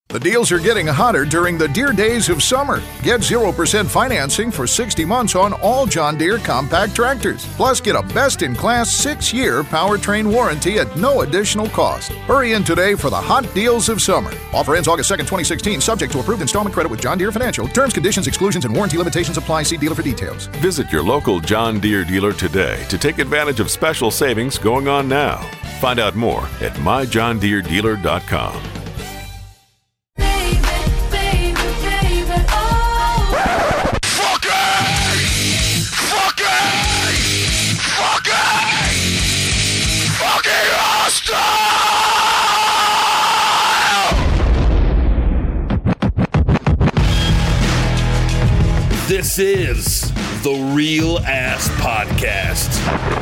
The deals are getting hotter during the Deere days of summer. Get 0% financing for 60 months on all John Deere compact tractors. Plus, get a best-in-class 6-year powertrain warranty at no additional cost. Hurry in today for the hot deals of summer. Offer ends August 2nd, 2016, subject to approved installment credit with John Deere Financial. Terms, conditions, exclusions, and warranty limitations apply. See dealer for details. Visit your local John Deere dealer today to take advantage of special savings going on now. Find out more at myjohndeeredealer.com. This is the Real Ass Podcast.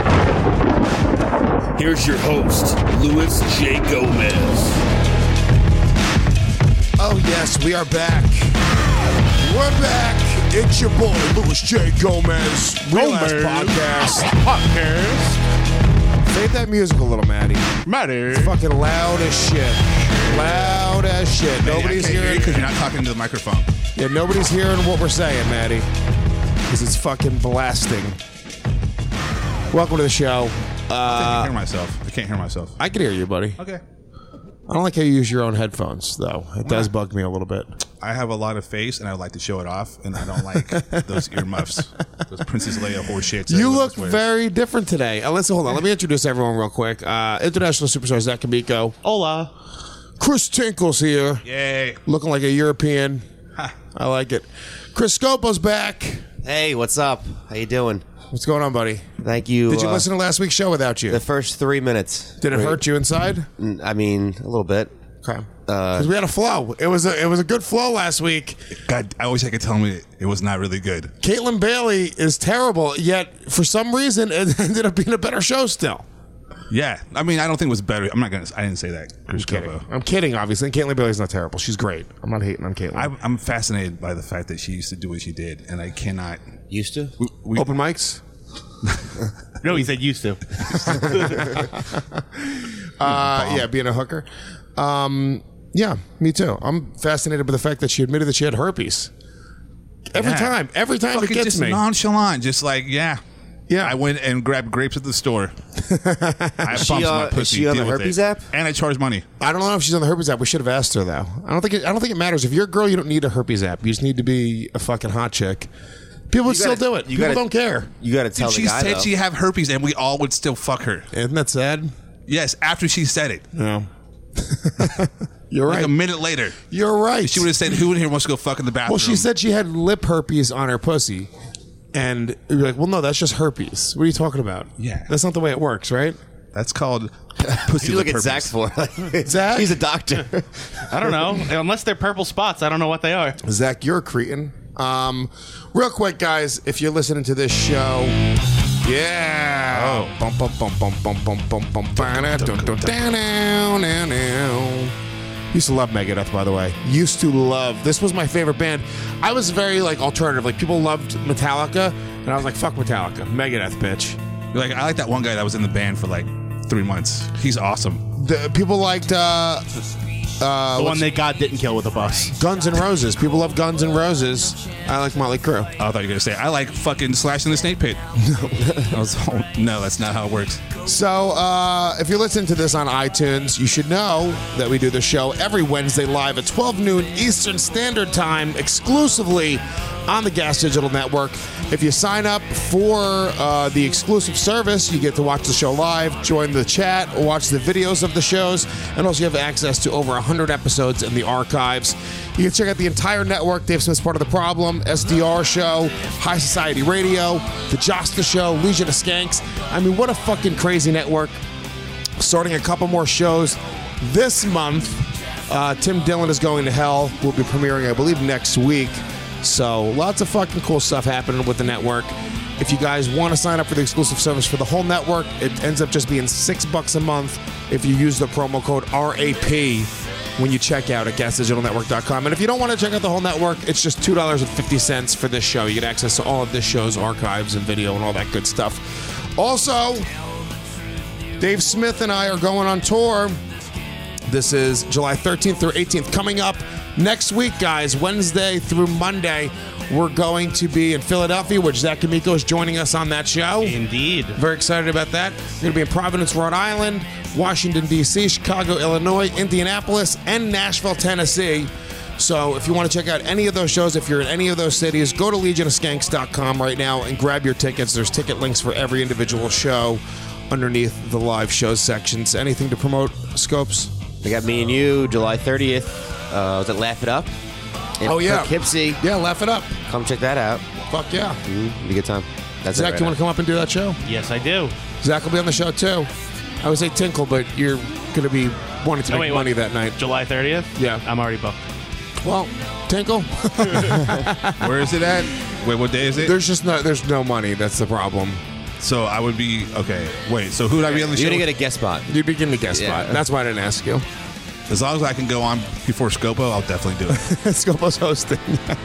Here's your host, Luis J. Gomez. Oh, yes, we are back. We're back. It's your boy, Luis J. Gomez. Real Ass Podcast. Fade that music a little, Maddie. It's fucking loud as shit. Loud as shit. Nobody's hearing because you're not talking to the microphone. Yeah, nobody's hearing what we're saying, Maddie, because it's fucking blasting. Welcome to the show. I can't hear myself. I can hear you, buddy. Okay. I don't like how you use your own headphones, though. It does bug me a little bit. I have a lot of face, and I would like to show it off, and I don't like those earmuffs. Those Princess Leia horse shits. You look very different today. Hold on. Let me introduce everyone real quick. International superstar Zach Kamiko. Hola. Chris Tinkle's here. Yay. Looking like a European. I like it. Chris Scopo's back. Hey, what's up? How you doing? What's going on, buddy? Thank you. Did you listen to last week's show without you? The first 3 minutes. Did it hurt you inside? I mean, a little bit. Okay. Because we had a flow. It was a good flow last week. God, I wish I could tell me it was not really good. Caitlin Bailey is terrible, yet for some reason it ended up being a better show still. Yeah, I mean, I don't think it was better. I didn't say that. I'm kidding, obviously. Caitlin Bailey's not terrible. She's great. I'm not hating on Caitlin. I'm fascinated by the fact that she used to do what she did, and I cannot. Used to? Open mics? No, he said used to. Yeah, being a hooker. Yeah, me too. I'm fascinated by the fact that she admitted that she had herpes. Every time it gets just me. Nonchalant, just like, yeah. I went and grabbed grapes at the store. I Is she on the herpes app? And I charged money. I don't know if she's on the herpes app. We should have asked her though. I don't think it matters. If you're a girl, you don't need a herpes app. You just need to be a fucking hot chick. People would still do it. People don't care. You got to tell the guy, she said she had herpes, and we all would still fuck her. Isn't that sad? Yes, after she said it. No. You're right. Like a minute later. You're right. She would have said, who in here wants to go fuck in the bathroom? Well, she said she had lip herpes on her pussy. And you're like, well, no, that's just herpes. What are you talking about? Yeah. That's not the way it works, right? That's called pussy You look lip at herpes. Zach for Zach? He's a doctor. I don't know. Unless they're purple spots, I don't know what they are. Zach, you're a cretin. Real quick, guys, if you're listening to this show, yeah. Bum, bum, bum, bum, bum, bum, bum, bum, Used to love Megadeth, by the way. Used to love. This was my favorite band. I was very alternative. Like people loved Metallica, and I was like, "Fuck Metallica, Megadeth, bitch." Like I like that one guy that was in the band for like 3 months. He's awesome. The people liked The one that God didn't kill with a bus. Guns N' Roses. People love Guns N' Roses. I like Motley Crue. I thought you were going to say, I like fucking Slash in the Snake Pit. No, that's not how it works. So, if you're listening to this on iTunes, you should know that we do the show every Wednesday live at 12 noon Eastern Standard Time, exclusively on the Gas Digital Network. If you sign up for the exclusive service, you get to watch the show live, join the chat, watch the videos of the shows, and also you have access to over 100 episodes in the archives. You can check out the entire network. Dave Smith's Part of the Problem, SDR Show, High Society Radio, The Josta Show, Legion of Skanks. I mean, what a fucking crazy network. Starting a couple more shows this month. Tim Dillon is Going to Hell. Will be premiering, I believe, next week. So lots of fucking cool stuff happening with the network. If you guys want to sign up for the exclusive service for the whole network, it ends up just being $6 a month if you use the promo code RAP when you check out at gasdigitalnetwork.com. And if you don't want to check out the whole network, it's just $2.50 for this show. You get access to all of this show's archives and video and all that good stuff. Also, Dave Smith and I are going on tour This is July 13th through 18th. Coming up next week, guys, Wednesday through Monday, we're going to be in Philadelphia, which Zach Amico is joining us on that show. Indeed. Very excited about that. We're going to be in Providence, Rhode Island, Washington, D.C., Chicago, Illinois, Indianapolis, and Nashville, Tennessee. So if you want to check out any of those shows, if you're in any of those cities, go to legionofskanks.com right now and grab your tickets. There's ticket links for every individual show underneath the live shows sections. Anything to promote, Scopes? We got Me and You, July 30th. Was it Laugh It Up? In Poughkeepsie. Yeah, Laugh It Up. Come check that out. Fuck yeah. It'll be a good time. That's Zach, you want to come up and do that show? Yes, I do. Zach will be on the show too. I would say Tinkle, but you're going to be wanting to make money that night. July 30th? Yeah. I'm already booked. Well, Tinkle. Where is it at? Wait, what day is it? There's no money. That's the problem. So I would be okay. Wait, so who would I be on the show? You're gonna get a guest spot. You'd be getting a guest spot. That's why I didn't ask you. As long as I can go on before Scopo, I'll definitely do it. Scopo's hosting.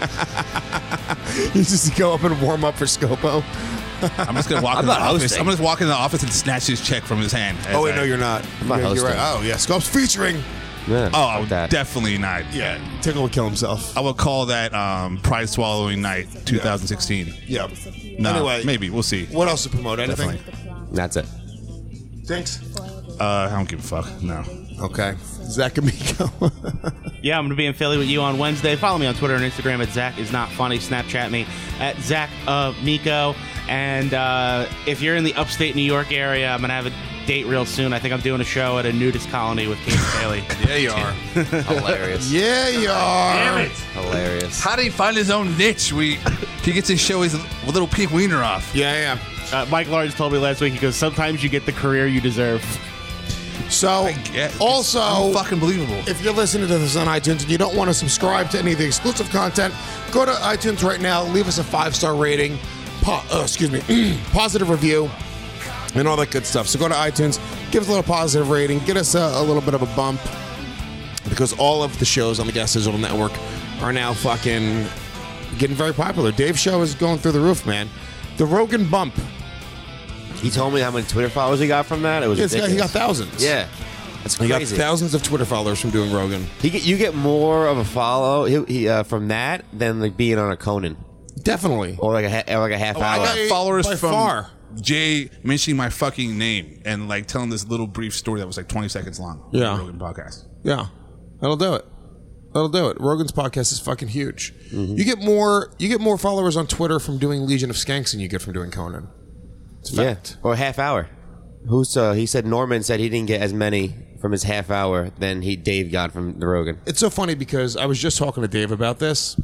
You just go up and warm up for Scopo. I'm just gonna walk in the office. I'm gonna walk in the office and snatch his check from his hand. Oh wait, no, you're not. I'm not hosting. You're right. Oh yeah, Scope's featuring. Yeah, Oh, I would definitely not. Yeah, Tinkle would kill himself. I would call that Pride Swallowing Night 2016. Yeah. No, Anyway, maybe we'll see. What else to promote? Anything? That's it. Thanks. I don't give a fuck. No. Okay. Zach Amico. Yeah, I'm going to be in Philly with you on Wednesday. Follow me on Twitter and Instagram at Zach is not funny. Snapchat me at Zach Amico. And if you're in the upstate New York area, I'm going to have a date real soon. I think I'm doing a show at a nudist colony with Casey Bailey. Yeah, you are. Hilarious. Yeah, you are. Damn it. Hilarious. How did he find his own niche? He gets to show his little pink wiener off. Yeah. Mike Lawrence told me last week, he goes, sometimes you get the career you deserve. So, also, fucking believable. If you're listening to this on iTunes and you don't want to subscribe to any of the exclusive content, go to iTunes right now, leave us a 5-star rating, positive review, and all that good stuff. So go to iTunes, give us a little positive rating, get us a little bit of a bump, because all of the shows on the Gas Digital Network are now fucking getting very popular. Dave's show is going through the roof, man. The Rogan bump. He told me how many Twitter followers he got from that. It was ridiculous. He got thousands. Yeah. That's crazy. He got thousands of Twitter followers from doing Rogan. You get more of a follow from that than like being on a Conan. Definitely. Or like a half hour. I got followers by from far. Jay mentioning my fucking name and like telling this little brief story that was like 20 seconds long. Yeah. On the Rogan podcast. Yeah. That'll do it. Rogan's podcast is fucking huge. Mm-hmm. You get more followers on Twitter from doing Legion of Skanks than you get from doing Conan. It's a fact. Or a half hour. He said Norman said he didn't get as many from his half hour than Dave got from the Rogan. It's so funny because I was just talking to Dave about this.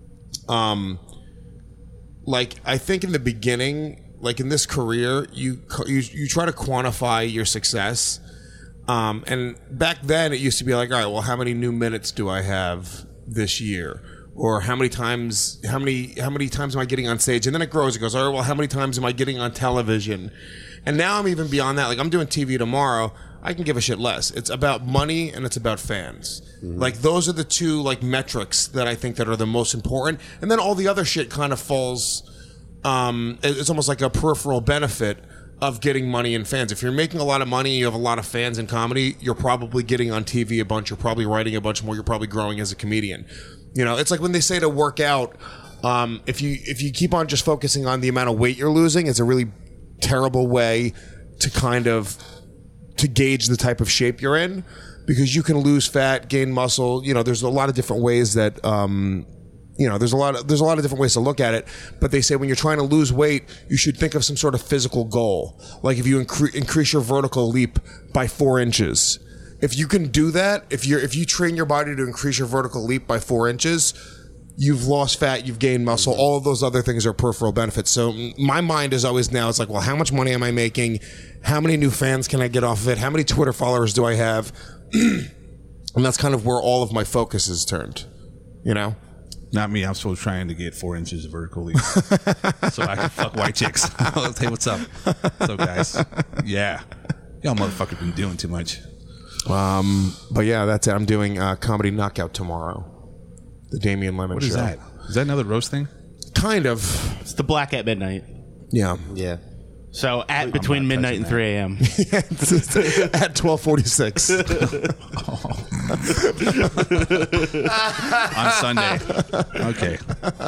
Like I think in the beginning, like in this career, you try to quantify your success. And back then it used to be like, all right, well, how many new minutes do I have this year? Or how many times am I getting on stage? And then it grows. It goes, all right, well, how many times am I getting on television? And now I'm even beyond that. Like I'm doing TV tomorrow. I can give a shit less. It's about money and it's about fans. Mm-hmm. Like those are the two like metrics that I think that are the most important. And then all the other shit kind of falls. It's almost like a peripheral benefit of getting money and fans. If you're making a lot of money, you have a lot of fans in comedy, you're probably getting on TV a bunch, you're probably writing a bunch more, you're probably growing as a comedian. You know, it's like when they say to work out, if you keep on just focusing on the amount of weight you're losing, it's a really terrible way to to gauge the type of shape you're in, because you can lose fat, gain muscle. You know, there's a lot of different ways that there's a lot of different ways to look at it, but they say when you're trying to lose weight, you should think of some sort of physical goal. Like if you increase your vertical leap by 4 inches, if you can do that, if you train your body to increase your vertical leap by 4 inches, you've lost fat, you've gained muscle. All of those other things are peripheral benefits. So my mind is always now, it's like, well, how much money am I making? How many new fans can I get off of it? How many Twitter followers do I have? And that's kind of where all of my focus is turned, you know? Not me. I'm still trying to get 4 inches of vertical leap so I can fuck white chicks. Hey, what's up? What's up, guys? Yeah. Y'all motherfuckers been doing too much. But yeah, that's it. I'm doing Comedy Knockout tomorrow. The Damian Lemon show. What is that? Is that another roast thing? Kind of. It's the Black at Midnight. Yeah. Yeah. So at between midnight and 3 a.m. At 12:46 On Sunday. Okay.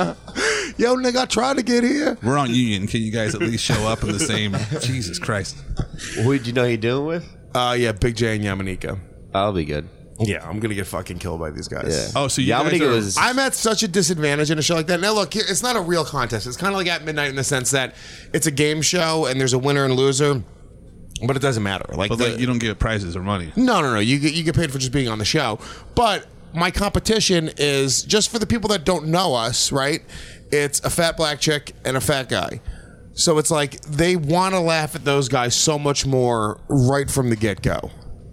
Yo, nigga, I tried to get here. We're on Union. Can you guys at least show up in the same? Jesus Christ. Who did you know you're doing with? Yeah, Big J and Yamanika. I'll be good. Yeah, I'm gonna get fucking killed by these guys. Yeah. Oh, so you guys Yamanika are, was. I'm at such a disadvantage in a show like that. Now, look, it's not a real contest. It's kind of like At Midnight in the sense that it's a game show and there's a winner and loser, but it doesn't matter. Like, But you don't get prizes or money. no. You get paid for just being on the show. But my competition is just for the people that don't know us, right? It's a fat black chick and a fat guy. So it's like they want to laugh at those guys so much more right from the get-go.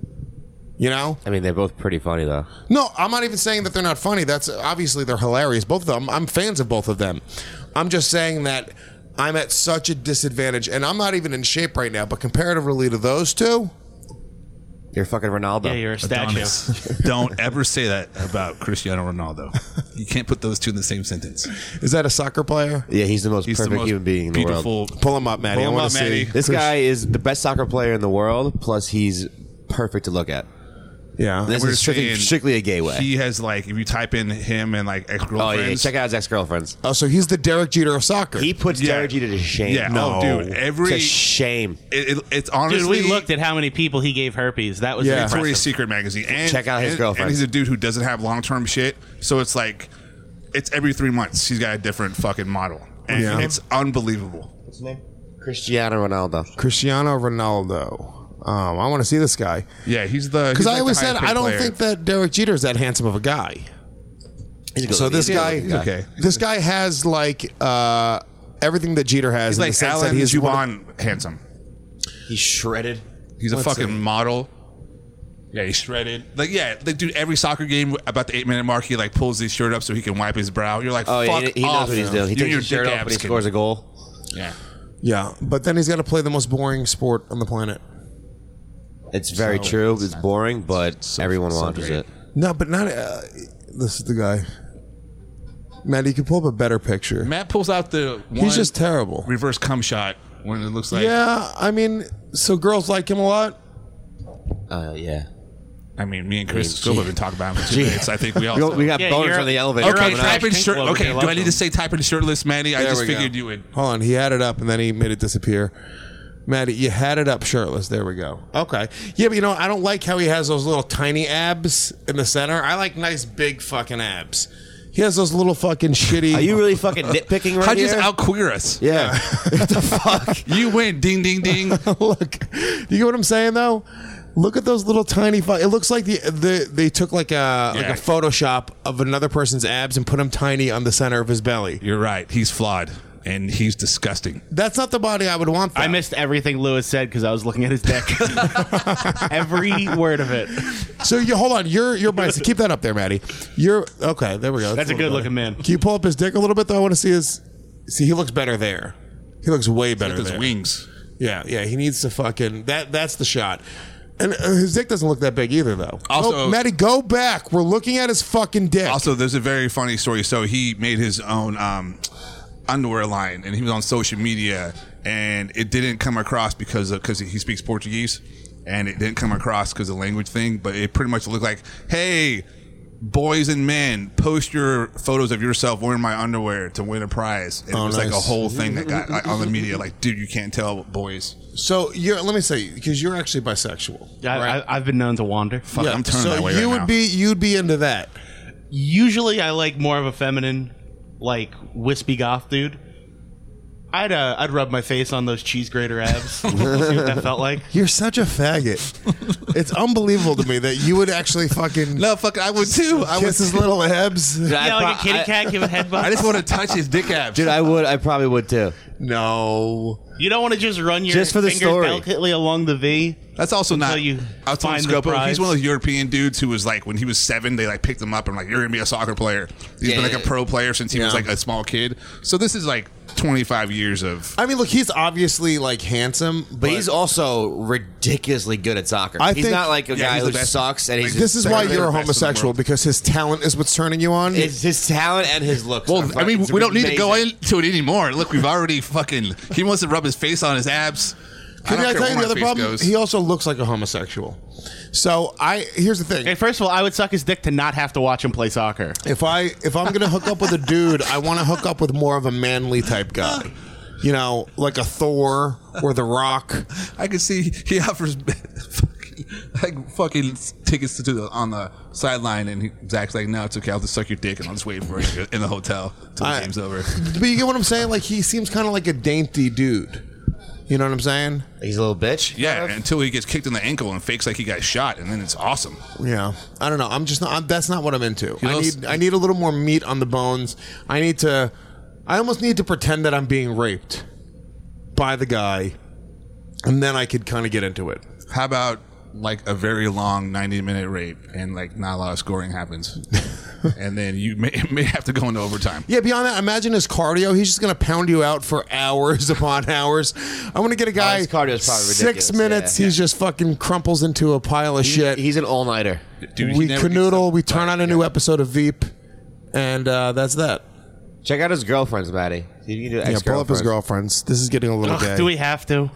You know? I mean, they're both pretty funny though. No, I'm not even saying that they're not funny. That's obviously they're hilarious. Both of them. I'm fans of both of them. I'm just saying that I'm at such a disadvantage, and I'm not even in shape right now. But comparatively to those two, You're fucking Ronaldo. Yeah, you're a statue. Adonis. Don't ever say that about Cristiano Ronaldo. You can't put those two in the same sentence. is that a soccer player? Yeah, he's the most He's perfect the most human being in the world. beautiful. Pull him up, Maddie. Pull I him want up, to see. Maddie. This guy is the best soccer player in the world. Plus, he's perfect to look at. Yeah. This We're is saying strictly a gay way. He has like, if you type in him and like Oh ex-girlfriends. yeah, check out his ex-girlfriends. Oh, so he's the Derek Jeter of soccer. He puts Yeah. Derek Jeter to shame. Yeah, No. oh dude, To shame. it's honestly. Dude, we looked at how many people he gave herpes. That was Yeah. impressive. Victoria's Secret magazine. And Check out his girlfriend. And he's a dude who doesn't have long-term shit. So it's like, it's every 3 months he's got a different fucking model, and Yeah. it's unbelievable. What's his name? Cristiano Ronaldo. Cristiano Ronaldo. I want to see this guy. Yeah, he's the. Because he's I like always the said highest I don't paid player. think that Derek Jeter is that handsome of a guy. He's a good So this he's a guy, good okay. this guy has like everything that Jeter has. He's in the like sense Alan that he's Juban handsome. He's shredded. He's a Let's fucking see. model. Yeah, he's shredded. Like, yeah, like, dude, every soccer game about the 8-minute mark, he like pulls his shirt up so he can wipe his brow. You're like, Oh, fuck yeah, he off. knows what he's doing. He You and takes your his shirt dick off when he abs can- scores a goal. Yeah. Yeah, but then he's got to play the most boring sport on the planet. It's very true. It's boring, but everyone watches great. it. No, but not. This is the guy. Matt, you can pull up a better picture. Matt pulls out the one He's just terrible. reverse cum shot when it looks like. Yeah, I mean, so girls like him a lot. Yeah. I mean, me and Chris Gee. Scoba have been talking about him for 2 minutes. I think we all. We got Yeah, boners you're- on the elevator. you're Okay, coming on up. type in Pink shirt. Club Okay, with your do I need to left say type in shirtless, Manny? I There just we figured go. you would. Hold on, he had it up and then he made it disappear. Maddie, you had it up shirtless. There we go. Okay. Yeah, but you know, I don't like how he has those little tiny abs in the center. I like nice big fucking abs. He has those little fucking shitty. Are you really fucking nitpicking right How'd you here? just out queer us? Yeah. What the fuck? You win. Ding, ding, ding. Look, you get what I'm saying though? Look at those little tiny. It looks like they took like a Photoshop of another person's abs and put him tiny on the center of his belly. You're right. He's flawed and he's disgusting. That's not the body I would want. Though. I missed everything Lewis said because I was looking at his dick. Every word of it. So you hold on. You're biased. Keep that up there, Maddie. You're okay. There we go. That's a good looking man. Can you pull up his dick a little bit though? I want to see his. See, he looks better there. He looks way better With his there. wings. Yeah. He needs to fucking. That's the shot. And his dick doesn't look that big either, though. Also- Maddie, go back. We're looking at his fucking dick. Also, there's a very funny story. So he made his own underwear line, and he was on social media, and it didn't come across because he speaks Portuguese, and it didn't come across because of the language thing. But it pretty much looked like, hey, boys and men, post your photos of yourself wearing my underwear to win a prize. And it was like a nice. whole thing that got like, on the media. Like, dude, you can't tell boys. So let me say, because you're actually bisexual. I've been known to wander. Fuck, I'm turning so that way you right would now. you'd be into that. Usually, I like more of a feminine, like wispy goth dude. I'd rub my face on those cheese grater abs. See what that felt like. You're such a faggot. It's unbelievable to me that you would actually fucking No, fuck, I would too. I would. kiss his little abs. Yeah, like a kitty cat give a headbutt. I just want to touch his dick abs. Dude, I probably would too. No. You don't want to just run your Just for the fingers story. delicately along the V. That's also not. you I was telling find the Scopo, prize. he's one of those European dudes who was like, when he was 7, they like picked him up and like, you're gonna be a soccer player. He's been like a pro player since he was like a small kid. So this is like 25 years of. I mean, look, he's obviously like handsome, But he's also ridiculously good at soccer. I He's think- not like a guy he's who the best. sucks and he's this just is why They're you're a the best in the homosexual, world. because his talent is what's turning you on. It's his talent and his looks. Well, are I mean, fucking- we don't need to go amazing. into it anymore. Look, we've already fucking. He wants to rub his face on his abs. Can I don't care tell you where the my other face problem? goes. He also looks like a homosexual. So here's the thing. Hey, first of all, I would suck his dick to not have to watch him play soccer. If I'm gonna hook up with a dude, I want to hook up with more of a manly type guy. You know, like a Thor or The Rock. I can see he offers fucking tickets on the sideline, and Zach's like, "No, it's okay. I'll just suck your dick, and I'll just wait for you in the hotel till the game's over." But you get what I'm saying? Like, he seems kind of like a dainty dude. You know what I'm saying? He's a little bitch. Yeah, until he gets kicked in the ankle and fakes like he got shot, and then it's awesome. Yeah. I don't know. I'm just not. That's not what I'm into. He knows- I need a little more meat on the bones. I almost need to pretend that I'm being raped by the guy, and then I could kind of get into it. How about like a very long 90-minute rape, and like not a lot of scoring happens, and then you may have to go into overtime. Yeah, beyond that, imagine his cardio. He's just going to pound you out for hours upon hours. I'm going to get a guy, his cardio is probably 6 ridiculous, minutes, yeah. he just fucking crumples into a pile of shit. He's an all-nighter. Dude, he We never gets canoodle, up. we turn on a new episode of Veep, and that's that. Check out his girlfriends, Maddie. See if you can do Yeah, pull up his ex-girlfriends. girlfriends. This is getting a little gay. Do we have to?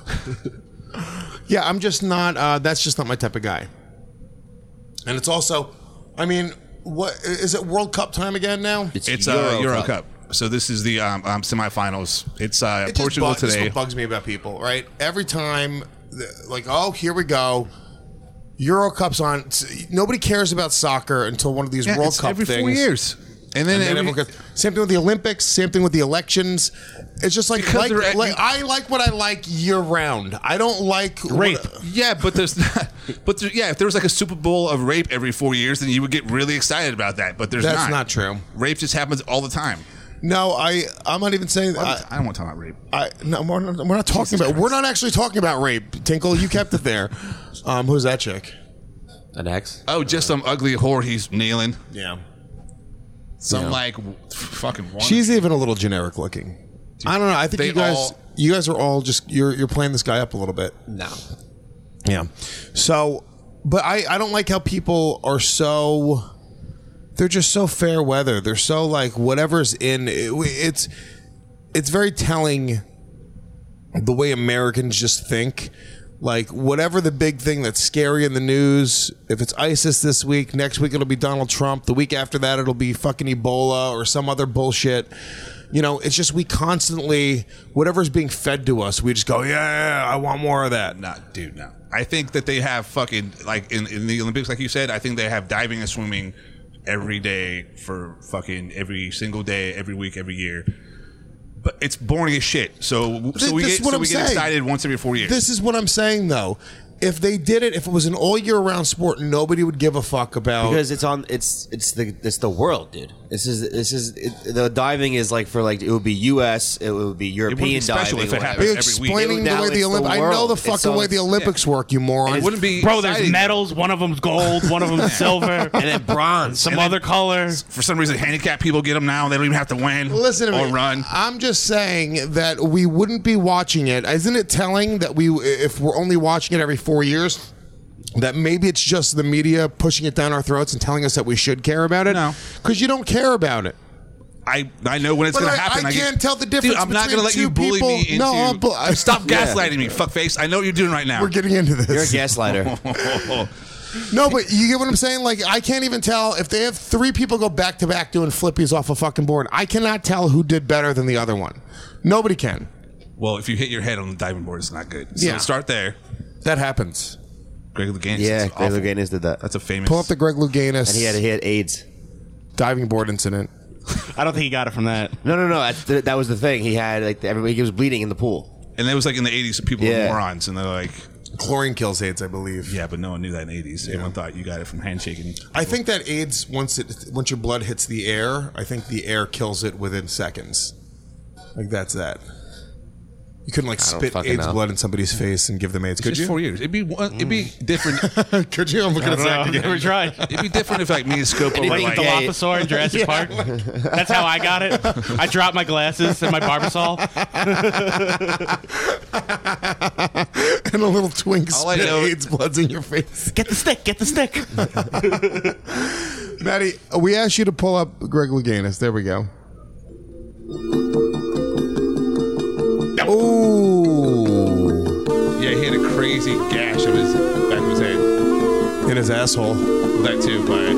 Yeah, I'm just not. That's just not my type of guy. And it's also, I mean, what is it? World Cup time again now? It's Euro Cup. So this is the semifinals. It's It just Portugal This is today. what bugs me about people, right? Every time, like, oh, here we go. Euro Cup's on. Nobody cares about soccer until one of these Yeah, World it's Cup every things. 4 years, and then, And then every, everyone goes, same thing with the Olympics. Same thing with the elections. It's just like, Because they're I like what I like year round. I don't like Rape. yeah, but there's not. But if there was like a Super Bowl of rape every 4 years, then you would get really excited about that. But there's That's not true. Rape just happens all the time. No, I'm not even saying that. I don't want to talk about rape. No, we're not talking about. We're not actually talking about rape. Tinkle, you kept it there. Who's that chick? An ex? Oh, just some ugly whore he's nailing. Yeah, Some like fucking one. she's even a little generic looking. I don't know. I think they you guys are all just you're playing this guy up a little bit. No. Yeah. So, but I don't like how people are so. They're just so fair weather. They're so like whatever's in. It's very telling the way Americans just think. Like whatever the big thing that's scary in the news, if it's ISIS this week, next week it'll be Donald Trump. The week after that it'll be fucking Ebola or some other bullshit. You know, it's just we constantly whatever's being fed to us, we just go, yeah, I want more of that. Nah, dude, no. I think that they have fucking like in the Olympics, like you said. I think they have diving and swimming every day for fucking every single day, every week, every year. But it's boring as shit. So we This is get what I'm saying. excited once every 4 years. This is what I'm saying, though. If they did it, if it was an all year round sport, nobody would give a fuck about. Because it's the world, dude. The diving is like for like it would be U.S. it would be European be special diving. if it whatever. happened Are you every week. explaining the Now way it's the the Olympics? I know world. the It's fucking way on- the Olympics work, you moron. it wouldn't be Bro, there's exciting. medals. One of them's gold. One of them's silver. And then bronze. Some other color. For some reason, handicapped people get them now. They don't even have to win. Listen to or me. run. I'm just saying that we wouldn't be watching it. Isn't it telling that if we're only watching it every 4 years, that maybe it's just the media pushing it down our throats and telling us that we should care about it? No. Because you don't care about it. I know when it's But going to happen. I can't tell the difference. Dude, I'm not between going to let you two bully people. me into. No, Stop gaslighting me, fuckface. I know what you're doing right now. We're getting into this. You're a gaslighter. No, but you get what I'm saying? Like, I can't even tell if they have 3 people go back to back doing flippies off a fucking board. I cannot tell who did better than the other one. Nobody can. Well, if you hit your head on the diving board, it's not good. So Yeah. start there. That happens. Greg Louganis. Yeah, is Greg awful. Louganis did that. That's a famous. Pull up the Greg Louganis And he had AIDS. diving board incident. I don't think he got it from that. No. That was the thing. He had like everybody. He was bleeding in the pool. And that was like in the 80s, so people Yeah. were morons, and they're like, Chlorine kills AIDS, I believe. yeah, but no one knew that in the 80s. Everyone thought you got it from handshaking. I think that AIDS, once your blood hits the air, I think the air kills it within seconds. Like, that's that. You couldn't like spit fucking AIDS know. blood in somebody's face and give them AIDS, could Just you? 4 years. It'd be different. Could you? I'm looking I at don't Zach know. again. Never tried. It'd be different if like me and Scopo were Like like, the Dilophosaur in Jurassic Park. That's how I got it. I dropped my glasses and my Barbasol. And a little twink All I spit know- AIDS bloods in your face. Get the stick. Get the stick. Maddie, we asked you to pull up Greg Louganis. There we go. Ooh. yeah, he had a crazy gash of his back of his head. In his asshole. That too, but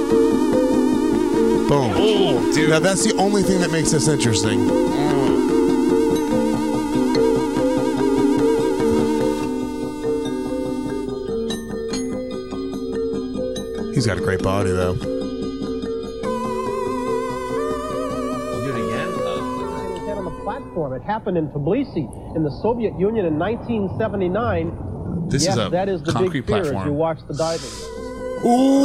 Boom. oh, dude, Now that's the only thing that makes this interesting. He's got a great body, though. On the platform. It happened in Tbilisi in the Soviet Union in 1979. this yes, is a that is the concrete big fear as you platform. watch the diving. Ooh!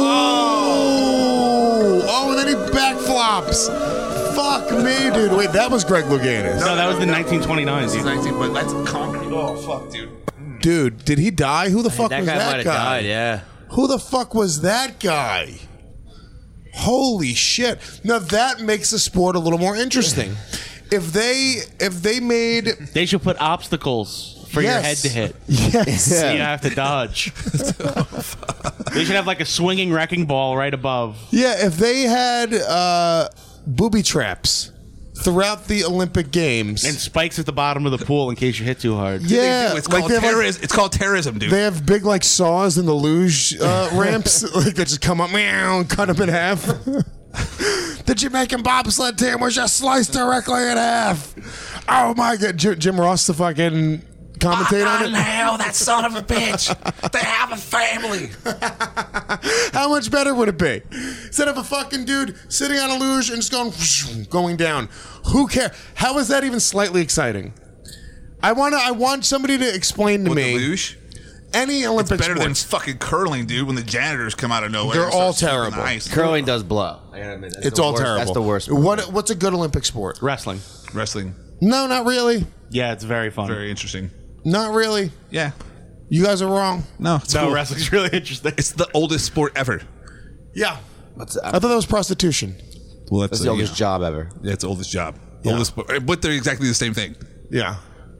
Oh, and then he backflops. Fuck me, dude. Wait, that was Greg Louganis. No, that was the 1929s. This is Dude. 19, but that's concrete. Oh fuck, dude. Dude, did he die? Who the fuck That was guy might that have guy? died, yeah. Who the fuck was that guy? Holy shit. Now that makes the sport a little more interesting. If they made They should put obstacles for your head Yes. to hit. yes. So you have to dodge. They should have like a swinging wrecking ball right above. Yeah, if they had booby traps throughout the Olympic Games. And spikes at the bottom of the pool in case you hit too hard. yeah, It's like called they have, like, terrorism. It's called terrorism, dude. they have big like saws in the luge ramps like that just come up meow, and cut them in half. The Jamaican bobsled team was just sliced directly in half. Oh my god, Jim Ross to fucking commentate on it. hell, that son of a bitch. They have a family. How much better would it be? Instead of a fucking dude sitting on a luge and just going down. Who cares? How is that even slightly exciting? I want somebody to explain to With me the luge? any Olympic Better than sports. fucking curling, dude, when the janitors come out of nowhere. They're and start all sweeping the terrible. ice. Curling does blow. I gotta admit, that's It's the all worst. terrible. That's the worst. What's a good Olympic sport? Wrestling. Wrestling. No, not really. Yeah, it's very fun. Very interesting. Not really. Yeah. You guys are wrong. No, it's No, cool. wrestling's really interesting. It's the oldest sport ever. Yeah. I That's thought that was prostitution. Well, the oldest job ever. Yeah, it's the oldest job. Yeah. Oldest sport. But they're exactly the same thing. Yeah.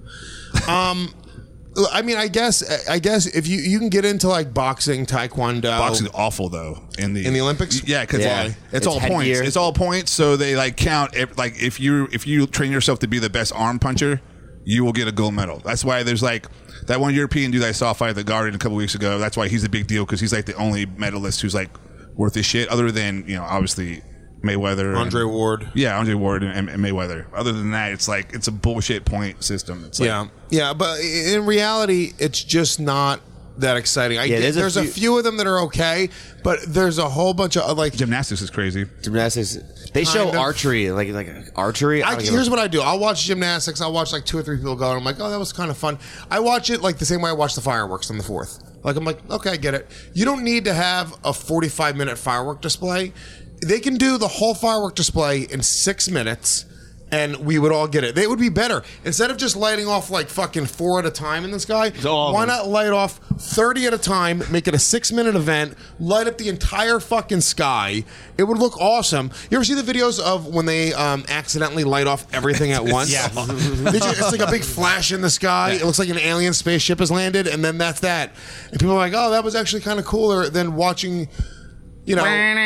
I mean, I guess if you can get into like boxing, taekwondo, Boxing's awful though in the Olympics. Yeah, because Yeah. it's It's all points. headgear. It's all points. So they like count. Like if you train yourself to be the best arm puncher, you will get a gold medal. That's why there's like that one European dude I saw fight at the Garden a couple weeks ago. That's why he's a big deal because he's like the only medalist who's like worth his shit. Other than obviously Mayweather, Andre Ward. Yeah, Andre Ward and Mayweather. Other than that, it's like it's a bullshit point system. It's like, Yeah, but in reality, it's just not that exciting. there's a a few of them that are okay, but there's a whole bunch of like. gymnastics is crazy. Gymnastics. They show Kind of. archery, like archery. I don't give a- Here's what I do. I'll watch gymnastics. I'll watch like 2 or 3 people go, and I'm like, oh, that was kind of fun. I watch it like the same way I watch the fireworks on the 4th. Like I'm like, okay, I get it. You don't need to have a 45-minute firework display. They can do the whole firework display in 6 minutes, and we would all get it. They would be better. Instead of just lighting off like fucking 4 at a time in the sky, all of why them. not light off 30 at a time, make it a 6-minute event, light up the entire fucking sky? It would look awesome. You ever see the videos of when they accidentally light off everything at once? Yeah. It's like a big flash in the sky. It looks like an alien spaceship has landed, and then that's that. And people are like, oh, that was actually kind of cooler than watching, it's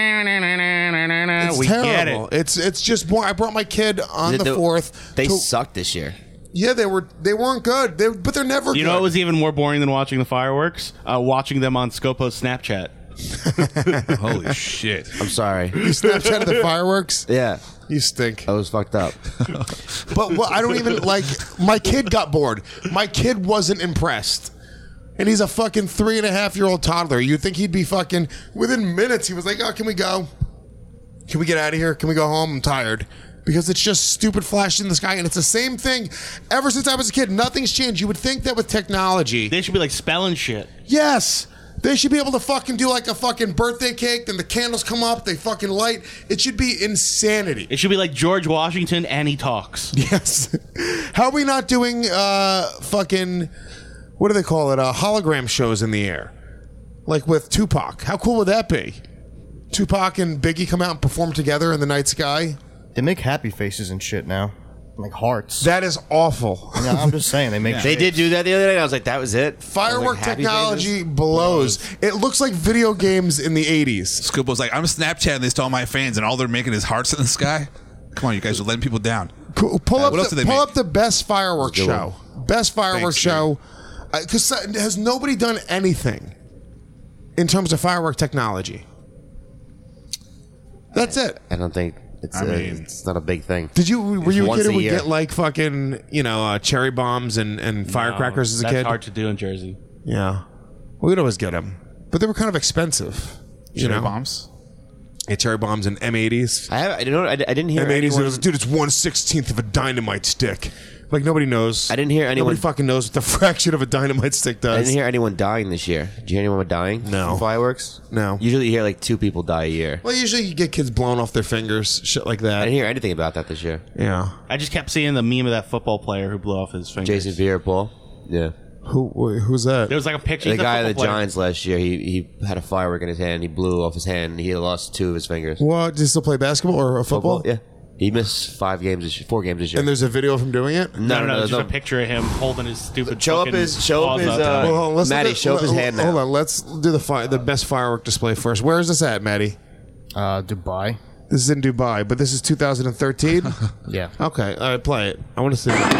We terrible. get it. It's just more. I brought my kid on the 4th. They sucked this year. Yeah, they weren't good. But they're never You good. know what was even more boring than watching the fireworks? Watching them on Scopo's Snapchat. Holy shit! I'm sorry. You Snapchatted the fireworks? Yeah, You stink. I was fucked up. But what, I don't even like. My kid got bored. My kid wasn't impressed. And he's a fucking 3.5-year-old toddler. You'd think he'd be fucking within minutes. He was like, "Oh, can we go? Can we get out of here? Can we go home? I'm tired." Because it's just stupid flash in the sky, and it's the same thing ever since I was a kid. Nothing's changed. You would think that with technology, They should be like spelling shit. yes, They should be able to fucking do like a fucking birthday cake, then the candles come up, they fucking light. It should be insanity. It should be like George Washington and he talks. Yes. How are we not doing fucking, what do they call it, hologram shows in the air? Like with Tupac. How cool would that be? Tupac and Biggie come out and perform together in the night sky? They make happy faces and shit now. Like hearts. That is awful. Yeah, I'm just saying, they make They did do that the other day. I was like, that was it. Firework Like, happy technology faces? blows. It looks like video games in the 80s. Scoop was like, I'm Snapchatting this to all my fans, and all they're making is hearts in the sky. Come on, you guys are letting people down. Pull up what else did they make? the best fireworks Good show. Best fireworks Thanks, show. Because has nobody done anything in terms of firework technology? That's it. I don't think it's not a big thing. Were you a once kid who a would year. get like fucking, cherry bombs and firecrackers as a That's kid? hard to do in Jersey. Yeah. We'd always get them. But they were kind of expensive. Cherry bombs. Yeah, cherry bombs and M80s. I didn't hear M80s, anyone. it was, dude, it's 1/16 of a dynamite stick. Like, nobody knows. I didn't hear anyone. Nobody fucking knows what the fraction of a dynamite stick does. I didn't hear anyone dying this year. Did you hear anyone dying? No. From fireworks? No. Usually you hear like 2 people die a year. Well, usually you get kids blown off their fingers, shit like I that. didn't hear anything about that this year. Yeah. I just kept seeing the meme of that football player who blew off his fingers. Jason Pierre-Paul. Yeah. Who's that? There was like a picture. The He's a guy of the football player. Giants last year, he had a firework in his hand. He blew off his hand. And he lost 2 of his fingers. What? Does he still play basketball or football? Yeah. He missed 4 games this year. And there's a video of him doing it? No, just a picture of him holding his stupid. Show up fucking his paws out there. Well, hold on, let's Maddie, look at- show up his hand now. Hold on, let's do the best firework display first. Where is this at, Maddie? Dubai. This is in Dubai, but this is 2013? Yeah. Okay, all right, play it. I want to see it.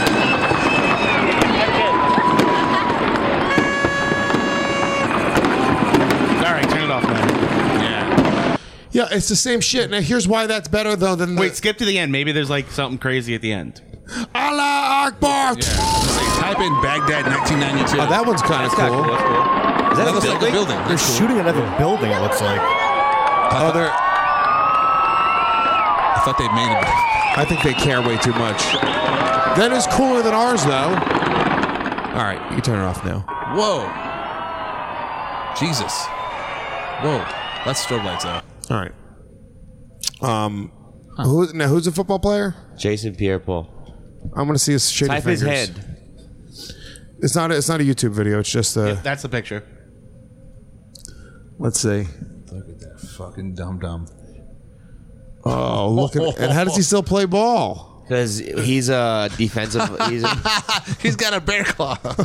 All right, turn it off, man. Yeah. Yeah, it's the same shit. Now, here's why that's better, though, than the... Wait, skip to the end. Maybe there's like something crazy at the end. Allah Akbar! Type in Baghdad 1992. Oh, that one's kind of cool. Is that That looks like a building. They're shooting another building, it looks like. Oh, they're... I thought they made it. I think they care way too much. That is cooler than ours, though. All right, you can turn it off now. Whoa. Jesus. Whoa. That's strobe lights out. All right. Who's a football player? Jason Pierre-Paul. I'm going to see his shady Type fingers. his head. It's not a YouTube video. It's just That's the picture. Let's see. Look at that fucking dum-dum. Oh, look at and how does he still play ball? Because he's a defensive. He's got a bear claw. I'm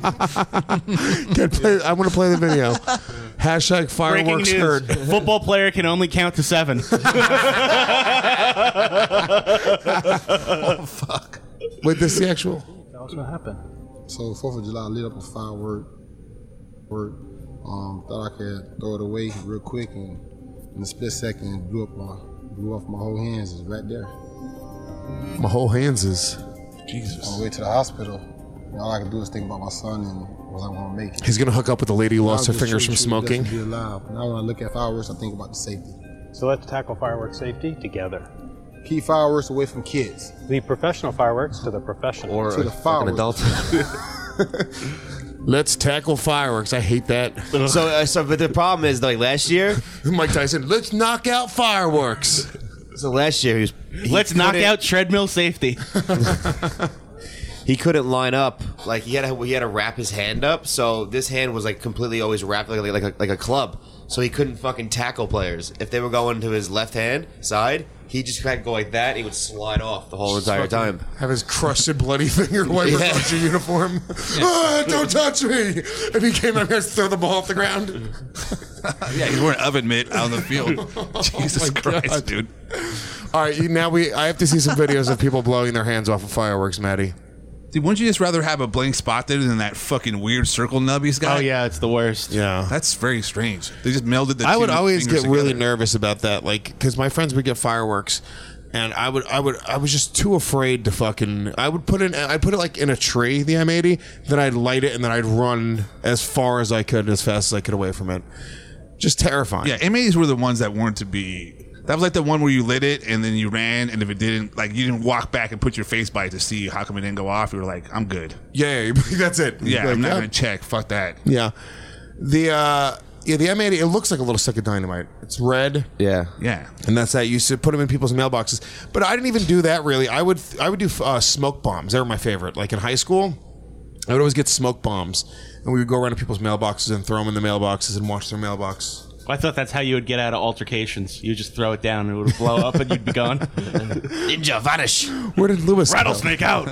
going to play the video. Hashtag Breaking fireworks news. heard. Football player can only count to 7. Oh, fuck. Wait, this is the actual? That's what happened. So 4th of July, I lit up a firework. Thought I could throw it away real quick, and in a split second, it blew off my whole hands. It's right there. My whole hands is. Jesus. On the way to the hospital, all I could do is think about my son and was I going to make it. He's going to hook up with the lady who lost her I was just fingers from truly blessed smoking. to be alive. Now when I look at fireworks, I think about the safety. So let's tackle fireworks safety together. Keep fireworks away from kids. The professional fireworks to the professional. Or To the fireworks. adult. Let's tackle fireworks. I hate that. But the problem is, like last year, Mike Tyson, let's knock out fireworks. so last year Let's knock out treadmill safety. he couldn't line up. Like he had to wrap his hand up. So this hand was like completely always wrapped like a club. So he couldn't fucking tackle players. If they were going to his left hand side, he just had to go like that. And he would slide off the whole entire time. Have his crusted bloody finger wipe across your uniform. Ah, don't touch me! If he came out here to throw the ball off the ground. Yeah, he's wearing oven mitt out on the field. Jesus Christ, God. dude. All right, I have to see some videos of people blowing their hands off of fireworks, Maddie. Dude, wouldn't you just rather have a blank spot there than that fucking weird circle nub he's got? Oh yeah, it's the worst. Yeah. That's very strange. They just melded the I would two always get fingers really together. nervous about that, like, because my friends would get fireworks, and I was just too afraid to fucking. I'd put it like in a tree, the M80, then I'd light it, and then I'd run as far as I could, as fast as I could away from it. Just terrifying. Yeah, M80s were the ones that weren't to be. That was like the one where you lit it and then you ran, and if it didn't, like you didn't walk back and put your face by it to see how come it didn't go off. You were like, I'm good. Yeah, that's it. Yeah, Like, I'm not gonna check. Fuck that. Yeah. The M80, it looks like a little stick of dynamite. It's red. Yeah. Yeah. And that's that. You used to put them in people's mailboxes. But I didn't even do that, really. I would do smoke bombs. They were my favorite. Like in high school, I would always get smoke bombs. And we would go around to people's mailboxes and throw them in the mailboxes and watch their mailbox. I thought that's how you would get out of altercations. You just throw it down and it would blow up and you'd be gone. Ninja, vanish. Where did Lewis Rattlesnake out.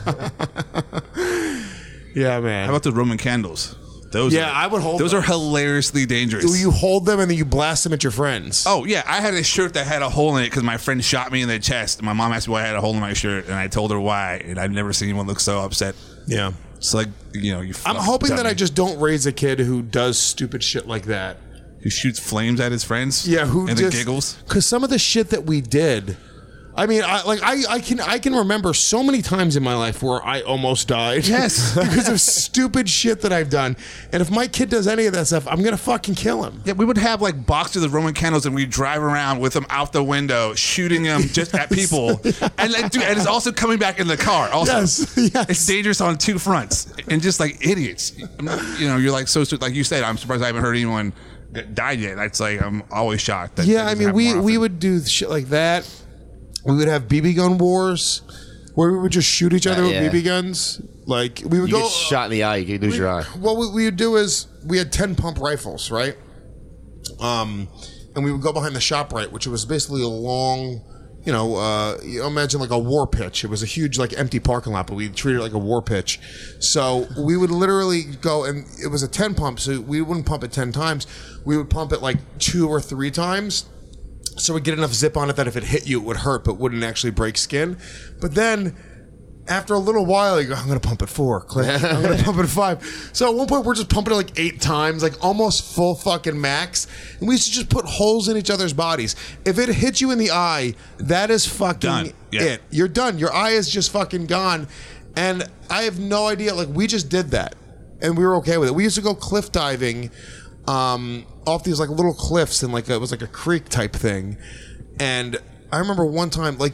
Yeah, man. How about the Roman candles? Those I would hold those. those. Are hilariously dangerous. You hold them and then you blast them at your friends. Oh, yeah. I had a shirt that had a hole in it because my friend shot me in the chest. My mom asked me why I had a hole in my shirt, and I told her why, and I've never seen anyone look so upset. Yeah. It's like, you I'm hoping that I just don't raise a kid who does stupid shit like that. Who shoots flames at his friends? Yeah, who and just then giggles? Because some of the shit that we did, I mean, I can remember so many times in my life where I almost died. Yes, because of stupid shit that I've done. And if my kid does any of that stuff, I'm gonna fucking kill him. Yeah, we would have like boxes of Roman candles, and we'd drive around with them out the window, shooting them just at people. And like, dude, and it's also coming back in the car. Also, yes. It's dangerous on two fronts, and just like idiots. You know, you're like like you said. I'm surprised I haven't heard anyone died yet. That's like I'm always shocked. That I mean, we would do shit like that. We would have BB gun wars where we would just shoot each other with BB guns. Like we would you go get shot in the eye, you could lose your eye. What we would do is we had 10 pump rifles, right? And we would go behind the ShopRite, which was basically a long, you imagine like a war pitch. It was a huge like empty parking lot, but we treated it like a war pitch. So we would literally go, and it was a 10 pump, so we wouldn't pump it 10 times. We would pump it like 2 or 3 times. So we'd get enough zip on it that if it hit you, it would hurt, but wouldn't actually break skin. But then, after a little while, you go, I'm going to pump it 4. Click. I'm going to pump it 5. So at one point, we're just pumping it like 8 times, like almost full fucking max. And we used to just put holes in each other's bodies. If it hits you in the eye, that is fucking it. You're done. Your eye is just fucking gone. And I have no idea. Like, we just did that. And we were okay with it. We used to go cliff diving off these like little cliffs and it was like a creek type thing. And I remember one time, like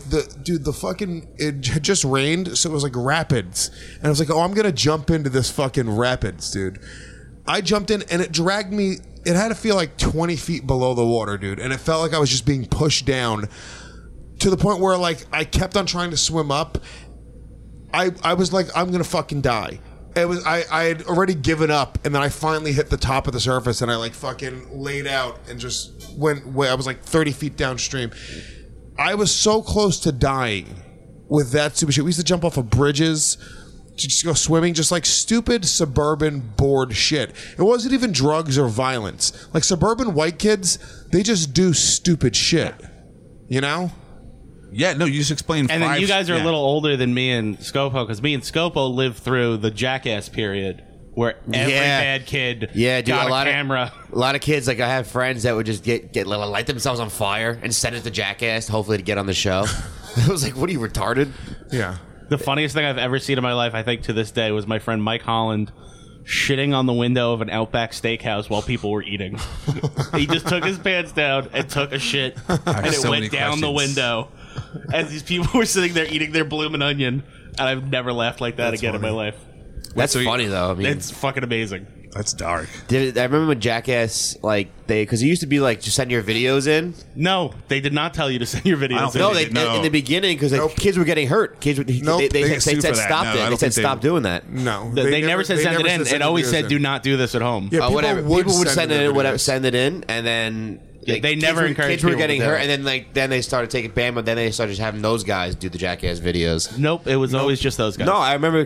it had just rained, so it was like rapids. And I was like, oh, I'm gonna jump into this fucking rapids, dude. I jumped in and it dragged me, it had to feel like 20 feet below the water, dude. And it felt like I was just being pushed down to the point where like I kept on trying to swim up. I was like, I'm gonna fucking die. I had already given up, and then I finally hit the top of the surface, and I like fucking laid out and just went. I was like 30 feet downstream. I was so close to dying with that stupid shit. We used to jump off of bridges to just go swimming, just like stupid suburban bored shit. It wasn't even drugs or violence. Like suburban white kids, they just do stupid shit. You know? Yeah, no, you just explained. And then you guys are a little older than me and Scopo, because me and Scopo lived through the Jackass period, where every bad kid got a camera. A lot of kids, like I have friends that would just light themselves on fire and send it to Jackass, hopefully to get on the show. I was like, what are you, retarded? Yeah. The funniest thing I've ever seen in my life, I think to this day, was my friend Mike Holland shitting on the window of an Outback Steakhouse while people were eating. He just took his pants down and took a shit, and it went down the window as these people were sitting there eating their bloomin' onion. And I've never laughed like that again in my life. That's funny, though. I mean, it's fucking amazing. That's dark. I remember when Jackass, because it used to be like, just send your videos in. No, they did not tell you to send your videos in. No, in the beginning, because kids were getting hurt. Kids, they said stop it. They said stop doing that. No, they never said send it in. It always said do not do this at home. Yeah, people would send it in, and then they never encouraged kids were getting hurt, and then they started taking ban, but then they started just having those guys do the Jackass videos. Nope, it was always just those guys. No, I remember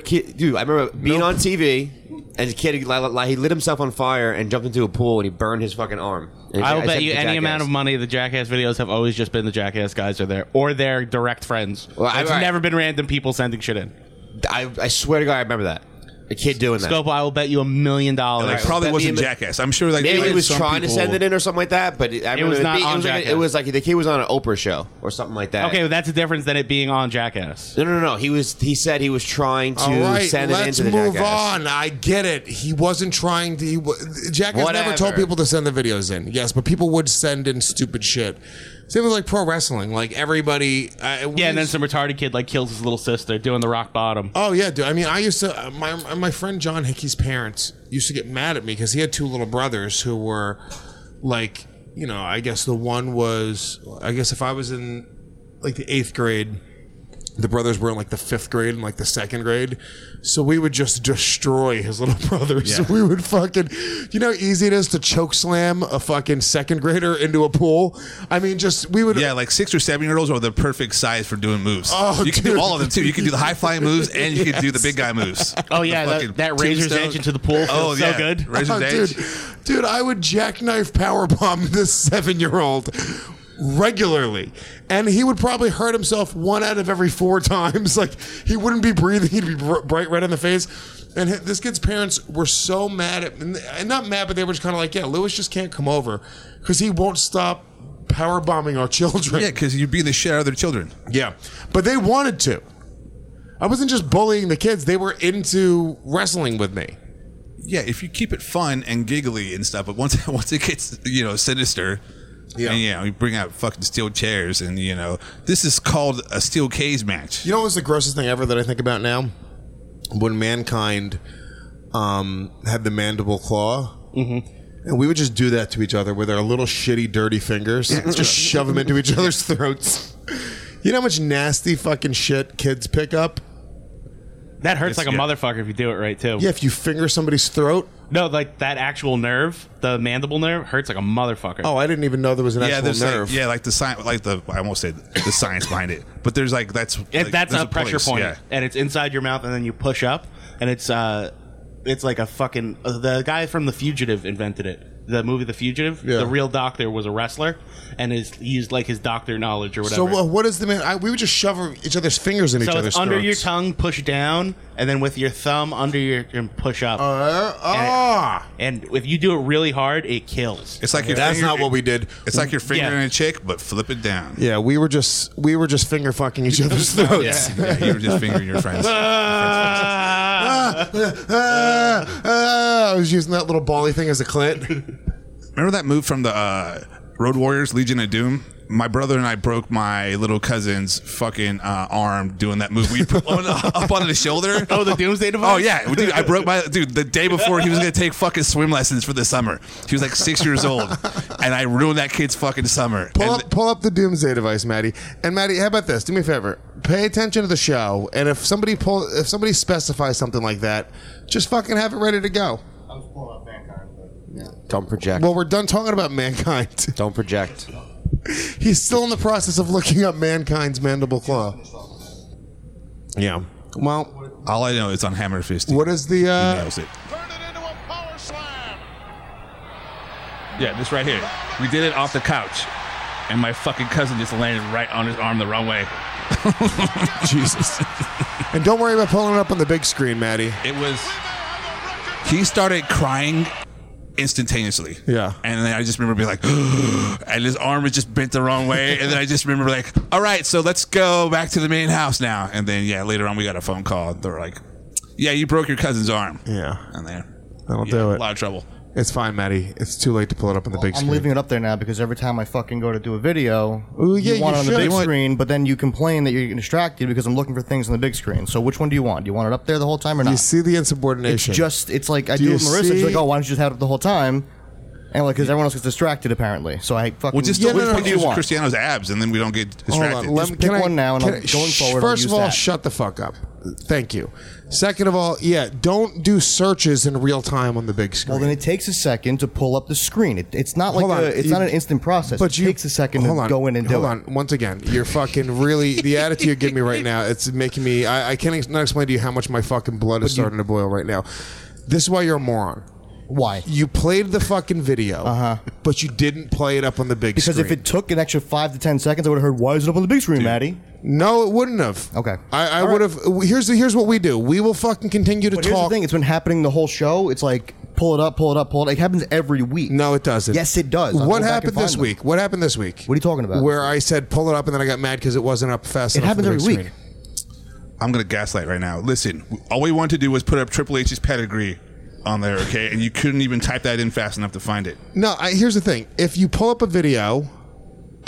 being on TV. As a kid, he lit himself on fire and jumped into a pool, and he burned his fucking arm. I'll bet you any amount of money the Jackass videos have always just been the Jackass guys are there, or their direct friends. Well, it's never been random people sending shit in. I swear to God, I remember that. A kid doing that. Scopo, I will bet you $1 million. It probably wasn't Jackass. I'm sure maybe he was trying to send it in or something like that, but it was not on Jackass. It was like the kid was on an Oprah show or something like that. Okay, well, that's a difference than it being on Jackass. No. He said he was trying to send it into the Jackass. Let's move on. I get it. He wasn't trying to. Jackass never told people to send the videos in. Yes, but people would send in stupid shit. Same with like pro wrestling. Like everybody. And then some retarded kid like kills his little sister doing the rock bottom. Oh yeah, dude. I mean, I used to. My friend John Hickey's parents used to get mad at me because he had 2 little brothers who were like, I guess the one was. I guess if I was in like the 8th grade, the brothers were in like the 5th grade and like the 2nd grade. So we would just destroy his little brothers. Yeah. We would fucking, how easy it is to choke slam a fucking 2nd grader into a pool? I mean, we would. Yeah, like 6 or 7-year-olds are the perfect size for doing moves. Oh, you can do all of them too. You can do the high flying moves and you can do the big guy moves. Oh yeah, that razor's edge into the pool feels so good. Razor's edge. Dude, I would jackknife powerbomb this 7-year-old regularly, and he would probably hurt himself 1 out of every 4 times. Like, he wouldn't be breathing, he'd be bright red in the face. And this kid's parents were so mad at, and not mad, but they were just kind of like, yeah, Lewis just can't come over because he won't stop power bombing our children. Yeah, because you'd be the shit out of their children. Yeah, but they wanted to. I wasn't just bullying the kids, they were into wrestling with me. Yeah, if you keep it fun and giggly and stuff, but once it gets sinister. Yeah, and we bring out fucking steel chairs, and this is called a steel cage match. You know what's the grossest thing ever that I think about now? When Mankind had the mandible claw, and we would just do that to each other with our little shitty, dirty fingers, just shove them into each other's throats. You know how much nasty fucking shit kids pick up? That hurts like a motherfucker if you do it right too. Yeah, if you finger somebody's throat. No, like that actual nerve, the mandible nerve, hurts like a motherfucker. Oh, I didn't even know there was an actual nerve. Like the science, I almost said the science behind it, but there's like that's a pressure point, and it's inside your mouth, and then you push up, and it's like a fucking the guy from The Fugitive invented it. The movie The Fugitive. Yeah. The real doctor was a wrestler, and he used like his doctor knowledge or whatever. So what is the man? We would just shove each other's fingers in each other's throats. So it's under your tongue, push down, and then with your thumb under your and push up. And if you do it really hard, it kills. It's like that's not what we did. It's like you're fingering a chick, but flip it down. Yeah, we were just finger fucking each other's throats. Yeah, you were just fingering your friends. I was using that little bally thing as a clit. Remember that move from the Road Warriors, Legion of Doom? My brother and I broke my little cousin's fucking arm doing that move. We put up on his shoulder. Oh, the Doomsday Device? Oh, yeah. Dude, I broke the day before he was going to take fucking swim lessons for the summer. He was like 6 years old. And I ruined that kid's fucking summer. Pull up the Doomsday Device, Maddie. And Maddie, how about this? Do me a favor. Pay attention to the show. And if somebody specifies something like that, just fucking have it ready to go. I'm just pulling up Mankind. Yeah. Don't project. Well, we're done talking about Mankind. Don't project. He's still in the process of looking up Mankind's mandible claw. Yeah. Well, all I know is on Hammer Fist. What is the? He nails it. Turn it into a power slam. Yeah, this right here. We did it off the couch, and my fucking cousin just landed right on his arm the wrong way. Jesus. And don't worry about pulling it up on the big screen, Maddie. It was. He started crying instantaneously. Yeah. And then I just remember being like, and his arm was just bent the wrong way. And then I just remember like, all right, so let's go back to the main house now. And then, later on we got a phone call. They were like, yeah, you broke your cousin's arm. Yeah. And that'll do it. A lot of trouble. It's fine, Maddie. It's too late to pull it up on the big screen. I'm leaving it up there now because every time I fucking go to do a video, you want it on the big should. screen, but then you complain that you're getting distracted because I'm looking for things on the big screen. So which one do you want? Do you want it up there the whole time or not? You see the insubordination. It's like I do with Marissa. She's like, oh, why don't you just have it the whole time? And like, because everyone else gets distracted apparently. So I fucking. Well, just which one do you want? Cristiano's abs, and then we don't get distracted. Hold on, just pick one now, and going forward. First of all, shut the fuck up. Thank you. Second of all, don't do searches in real time on the big screen. Well, then it takes a second to pull up the screen. It's not like not an instant process. But it takes a second to go in and do it. Hold on. Once again, you're fucking really the attitude you're giving me right now. It's making me. I can't not explain to you how much my fucking blood is starting to boil right now. This is why you're a moron. Why? You played the fucking video, but you didn't play it up on the big screen. Because if it took an extra 5 to 10 seconds, I would have heard, why is it up on the big screen, Maddie? No, it wouldn't have. Okay. I would have. Here's what we do. We will fucking continue to talk. Here's the thing. It's been happening the whole show. It's like, pull it up, pull it up, pull it up. It happens every week. No, it doesn't. Yes, it does. What happened this week? What happened this week? What are you talking about? Where I said, pull it up, and then I got mad because it wasn't up fast enough. It happens every week. I'm going to gaslight right now. Listen, all we wanted to do was put up Triple H's pedigree on there, okay? And you couldn't even type that in fast enough to find it. No, here's the thing. If you pull up a video,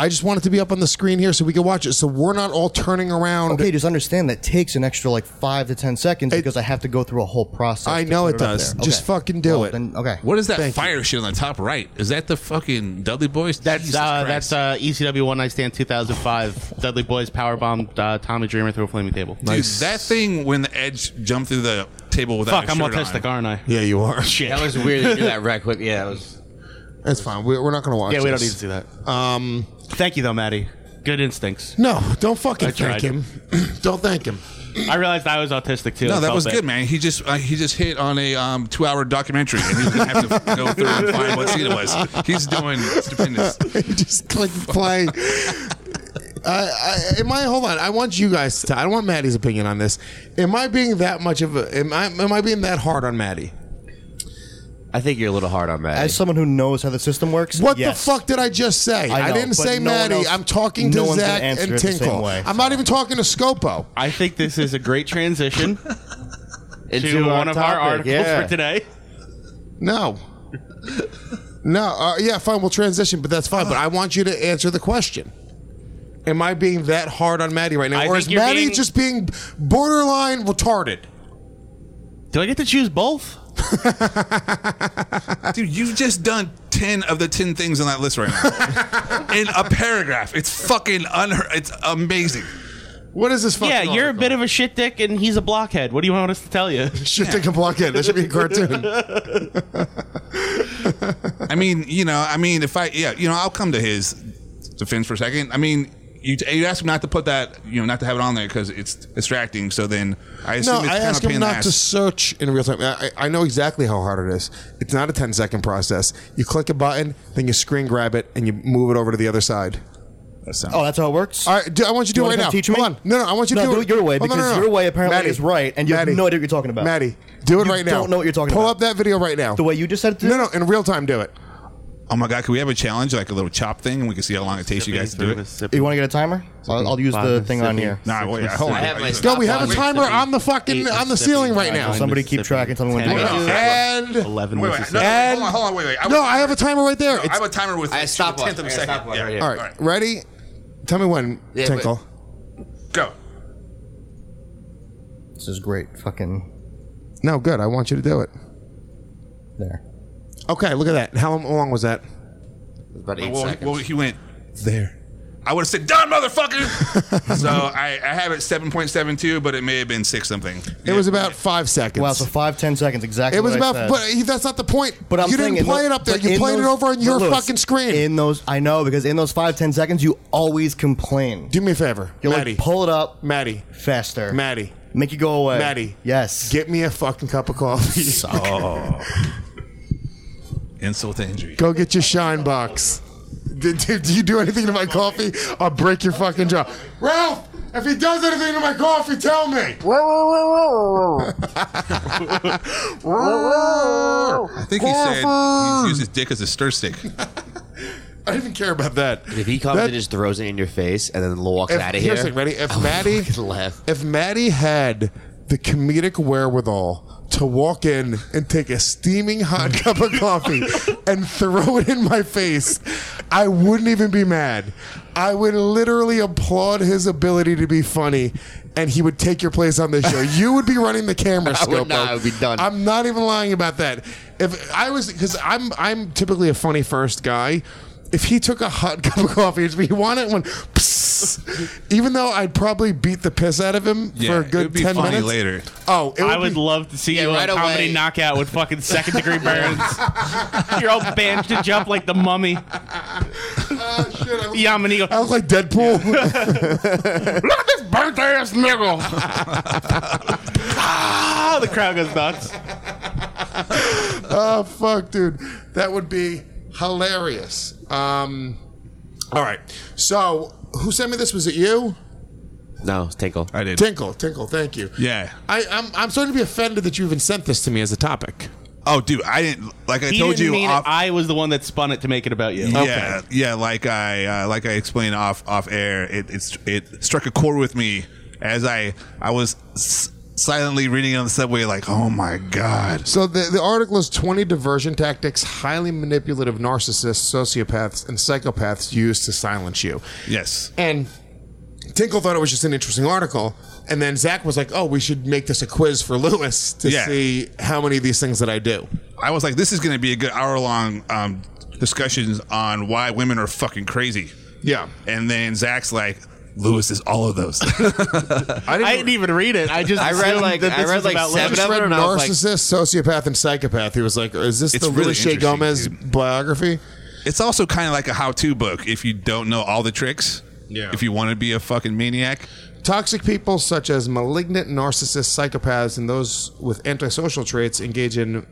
I just want it to be up on the screen here so we can watch it. So we're not all turning around. Okay, just understand that takes an extra like 5 to 10 seconds because I have to go through a whole process. I to know put it up does. there. Just Okay. fucking do Well, it. then, okay. What is that Thank fire shit on the top right? Is that the fucking Dudley Boys? That's Jesus Christ. ECW One Night Stand 2005. Dudley Boys powerbombed Tommy Dreamer through a flaming table. Dude, that thing when the Edge jumped through the table without Fuck, I'm autistic, aren't I? Yeah, you are. Shit. That was weird to do that right quick. Yeah, it was. That's fine. We're not going to watch Yeah, we don't need this. to see that. Thank you, though, Maddie. Good instincts. No, don't fucking I thank tried. him. Don't thank him. I realized I was autistic, too. No, I that felt was bad. good, man. He just hit on a 2-hour documentary, and he's gonna have to go through and find what scene it was. He's doing stupendous. You just click play. Hold on. I want you guys to. I don't want Maddie's opinion on this. Am I being that much of a? Am I being that hard on Maddie? I think you're a little hard on Maddie. As someone who knows how the system works, What yes. the fuck did I just say? I I, know, didn't but say no one Maddie. else- I'm talking to no one's gonna Zach answer and it the same Tinkle. way, I'm not even talking to Scopo. I think this is a great transition Into to our one of our topic, articles yeah. for today. No. No. Yeah, fine. We'll transition, but that's fine. But I want you to answer the question. Am I being that hard on Maddie right now? I or think is you're Maddie being- just being borderline retarded? Do I get to choose both? Dude, you've just done 10 of the 10 things on that list right now. In a paragraph. It's fucking it's amazing. What is this fucking Yeah, you're a article? bit of a shit dick and he's a blockhead. What do you want us to tell you? Shit, take a blockhead. That should be a cartoon. I mean, if I'll come to his defense for a second. I mean, you asked him not to put that, not to have it on there because it's distracting. So then I assume No, it's I kind of asked a pain him in the not to ass. search in real time. I know exactly how hard it is. It's not a 10-second process. You click a button, then you screen grab it, and you move it over to the other side. Oh, that's how it works? All right, I want you to do it right wanna now. Teach me? Hold on. No, I want you to do it your way Oh, no, because no. your way apparently Maddie, is right, and you Maddie, have no idea what you're talking about. Maddie, do it You right now. don't know what you're talking Pull about. up that video right now. The way you just said it to No, in real time, do it. Oh my God, can we have a challenge, like a little chop thing, and we can see how long it takes you guys to do it? You want to get a timer? I'll use the thing on here. Nah, wait, hold on. No, we have a timer on the fucking on the ceiling right now. Somebody keep track and tell me when to do it. And 11 Wait, Mississippi. hold on, wait. no, I have a timer right there. I have a timer with I a stopwatch. tenth of a I got a second. stopwatch Yeah. right here. All right, ready? Tell me when, Yeah, Tinkle. Go. This is great. Fucking No, good. I want you to do it. there. Okay, look at that. How long was that? About 8 Well, seconds. well, he went. There. I would have said, done, motherfucker! So I have it 7.72, but it may have been 6 something. It was about 5 seconds. Wow, so 5-10 seconds exactly. It was what I about, said. but that's not the point. But I'm you saying didn't in play tho- it up there. but You in played it those- over on your but Lewis, fucking screen. In those, I know because in those 5-10 seconds, you always complain. Do me a favor, You Maddie. like pull it up, Maddie. faster, Maddie. make you go away, Maddie. Yes, Get me a fucking cup of coffee. Oh. Insult to injury. Go get your shine box. Do you do anything to my coffee? I'll break your fucking jaw. Ralph, if he does anything to my coffee, tell me. I think he said he used his dick as a stir stick. I didn't even care about that. If he comes and just throws it in your face and then walks out of here, Here's the thing, ready? If I would Maddie, fucking laugh. if Maddie had the comedic wherewithal to walk in and take a steaming hot cup of coffee and throw it in my face, I wouldn't even be mad. I would literally applaud his ability to be funny, and he would take your place on this show. You would be running the camera, I would Scopo. not. I would be done. I'm not even lying about that. If I was, because I'm typically a funny first guy. If he took a hot cup of coffee, he wanted it when, even though I'd probably beat the piss out of him for a it good would be 10 funny minutes. later. Oh, it I would would be, love to see you right on comedy away. knockout with fucking 2nd-degree burns. You're all bandaged up like the mummy. shit, I look, Yamanigo. I look like Deadpool. Look at this burnt ass nigga. Ah, the crowd goes nuts. Oh, fuck, dude. That would be hilarious. All right. So, who sent me this? Was it you? No, it's Tinkle. I did. Tinkle, thank you. Yeah. I'm starting to be offended that you even sent this to me as a topic. Oh, dude, I didn't. Like I He told didn't you mean off. it. I was the one that spun it to make it about you. Yeah, like I explained off air, it struck a chord with me as I was silently reading it on the subway, like, oh my god. So the article is 20 diversion tactics highly manipulative narcissists, sociopaths, and psychopaths use to silence you. Yes. And Tinkle thought it was just an interesting article, and then Zach was like, oh, we should make this a quiz for Lewis to see how many of these things that I do. I was like, this is going to be a good hour-long discussions on why women are fucking crazy. Yeah. And then Zach's like, Lewis is all of those. I didn't even read it. I read like 7 of them. Narcissist, sociopath, and psychopath. He was like, is this the Lewis J. Gomez biography? It's also kind of like a how-to book if you don't know all the tricks. Yeah. If you want to be a fucking maniac. Toxic people such as malignant narcissists, psychopaths, and those with antisocial traits engage in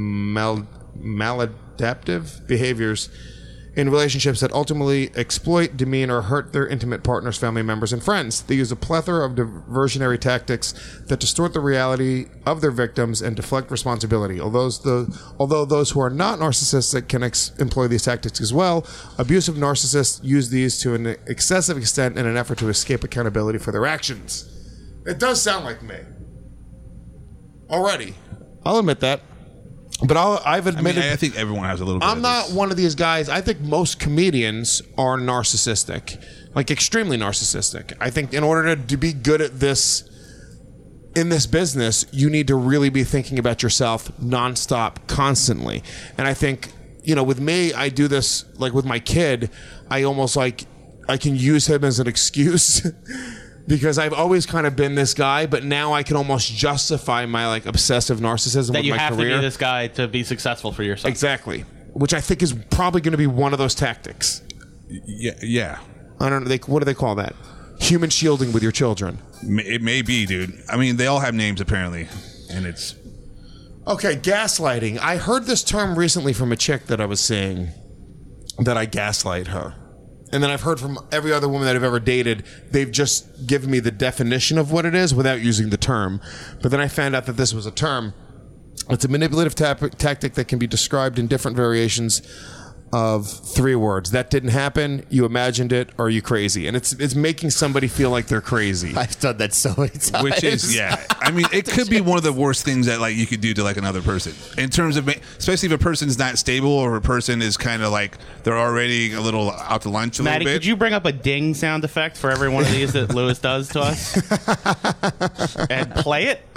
maladaptive behaviors in relationships that ultimately exploit, demean, or hurt their intimate partners, family members, and friends. They use a plethora of diversionary tactics that distort the reality of their victims and deflect responsibility. Although those who are not narcissistic can employ these tactics as well, abusive narcissists use these to an excessive extent in an effort to escape accountability for their actions. It does sound like me. Already. I'll admit that. But I've admitted... I think everyone has a little bit I'm of not one of these guys. I think most comedians are narcissistic. Like, extremely narcissistic. I think in order to be good at this... in this business, you need to really be thinking about yourself nonstop, constantly. And I think, with me, I do this, like, with my kid. I almost, like... I can use him as an excuse... because I've always kind of been this guy, but now I can almost justify my like obsessive narcissism with my career. That you have to be this guy to be successful for yourself. Exactly. Which I think is probably going to be one of those tactics. Yeah. I don't know. What do they call that? Human shielding with your children. It may be, dude. I mean, they all have names apparently, and it's... Okay, gaslighting. I heard this term recently from a chick that I was seeing that I gaslight her. And then I've heard from every other woman that I've ever dated, they've just given me the definition of what it is without using the term. But then I found out that this was a term. It's a manipulative tactic that can be described in different variations of 3 words. That didn't happen, you imagined it, or are you crazy? And it's making somebody feel like they're crazy. I've done that so many times. Which is, I mean, it could be one of the worst things that like you could do to like another person. In terms of, especially if a person's not stable or a person is kind of like, they're already a little out to lunch Maddie, little bit. Could you bring up a ding sound effect for every one of these that Lewis does to us? And play it?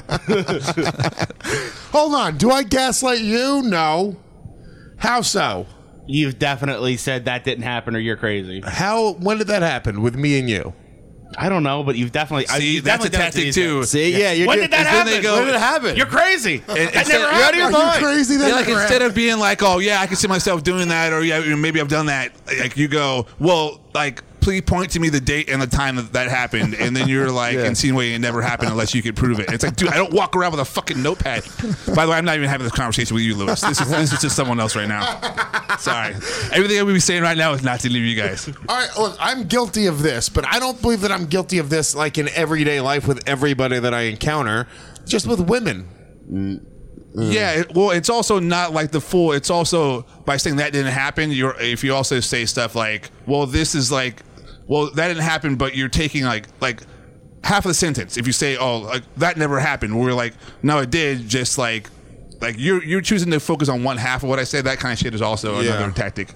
Hold on, do I gaslight you? No. How so? You've definitely said that didn't happen or you're crazy. When did that happen with me and you? I don't know, but you've definitely... See, that's a tactic too. See, yeah. When did that happen? When did it happen? You're crazy. That never happened. You're out of your mind. Crazy? That Like instead of being like, oh yeah, I can see myself doing that, or yeah, maybe I've done that. Like you go, well, like please point to me the date and the time that happened, and then you're like insinuating it never happened unless you could prove it. It's like, dude, I don't walk around with a fucking notepad. By the way, I'm not even having this conversation with you, Lewis. This is just someone else right now. Sorry, everything I'm gonna be saying right now is not to leave you guys. All right, look, I'm guilty of this, but I don't believe that I'm guilty of this like in everyday life with everybody that I encounter, just with women. Yeah, well, it's also not like the full. It's also by saying that didn't happen. If you also say stuff like, well, this is like, well, that didn't happen, but you're taking like half of the sentence. If you say, oh, like, that never happened, we're like, no, it did. Just like you're choosing to focus on one half of what I said. That kind of shit is also another tactic.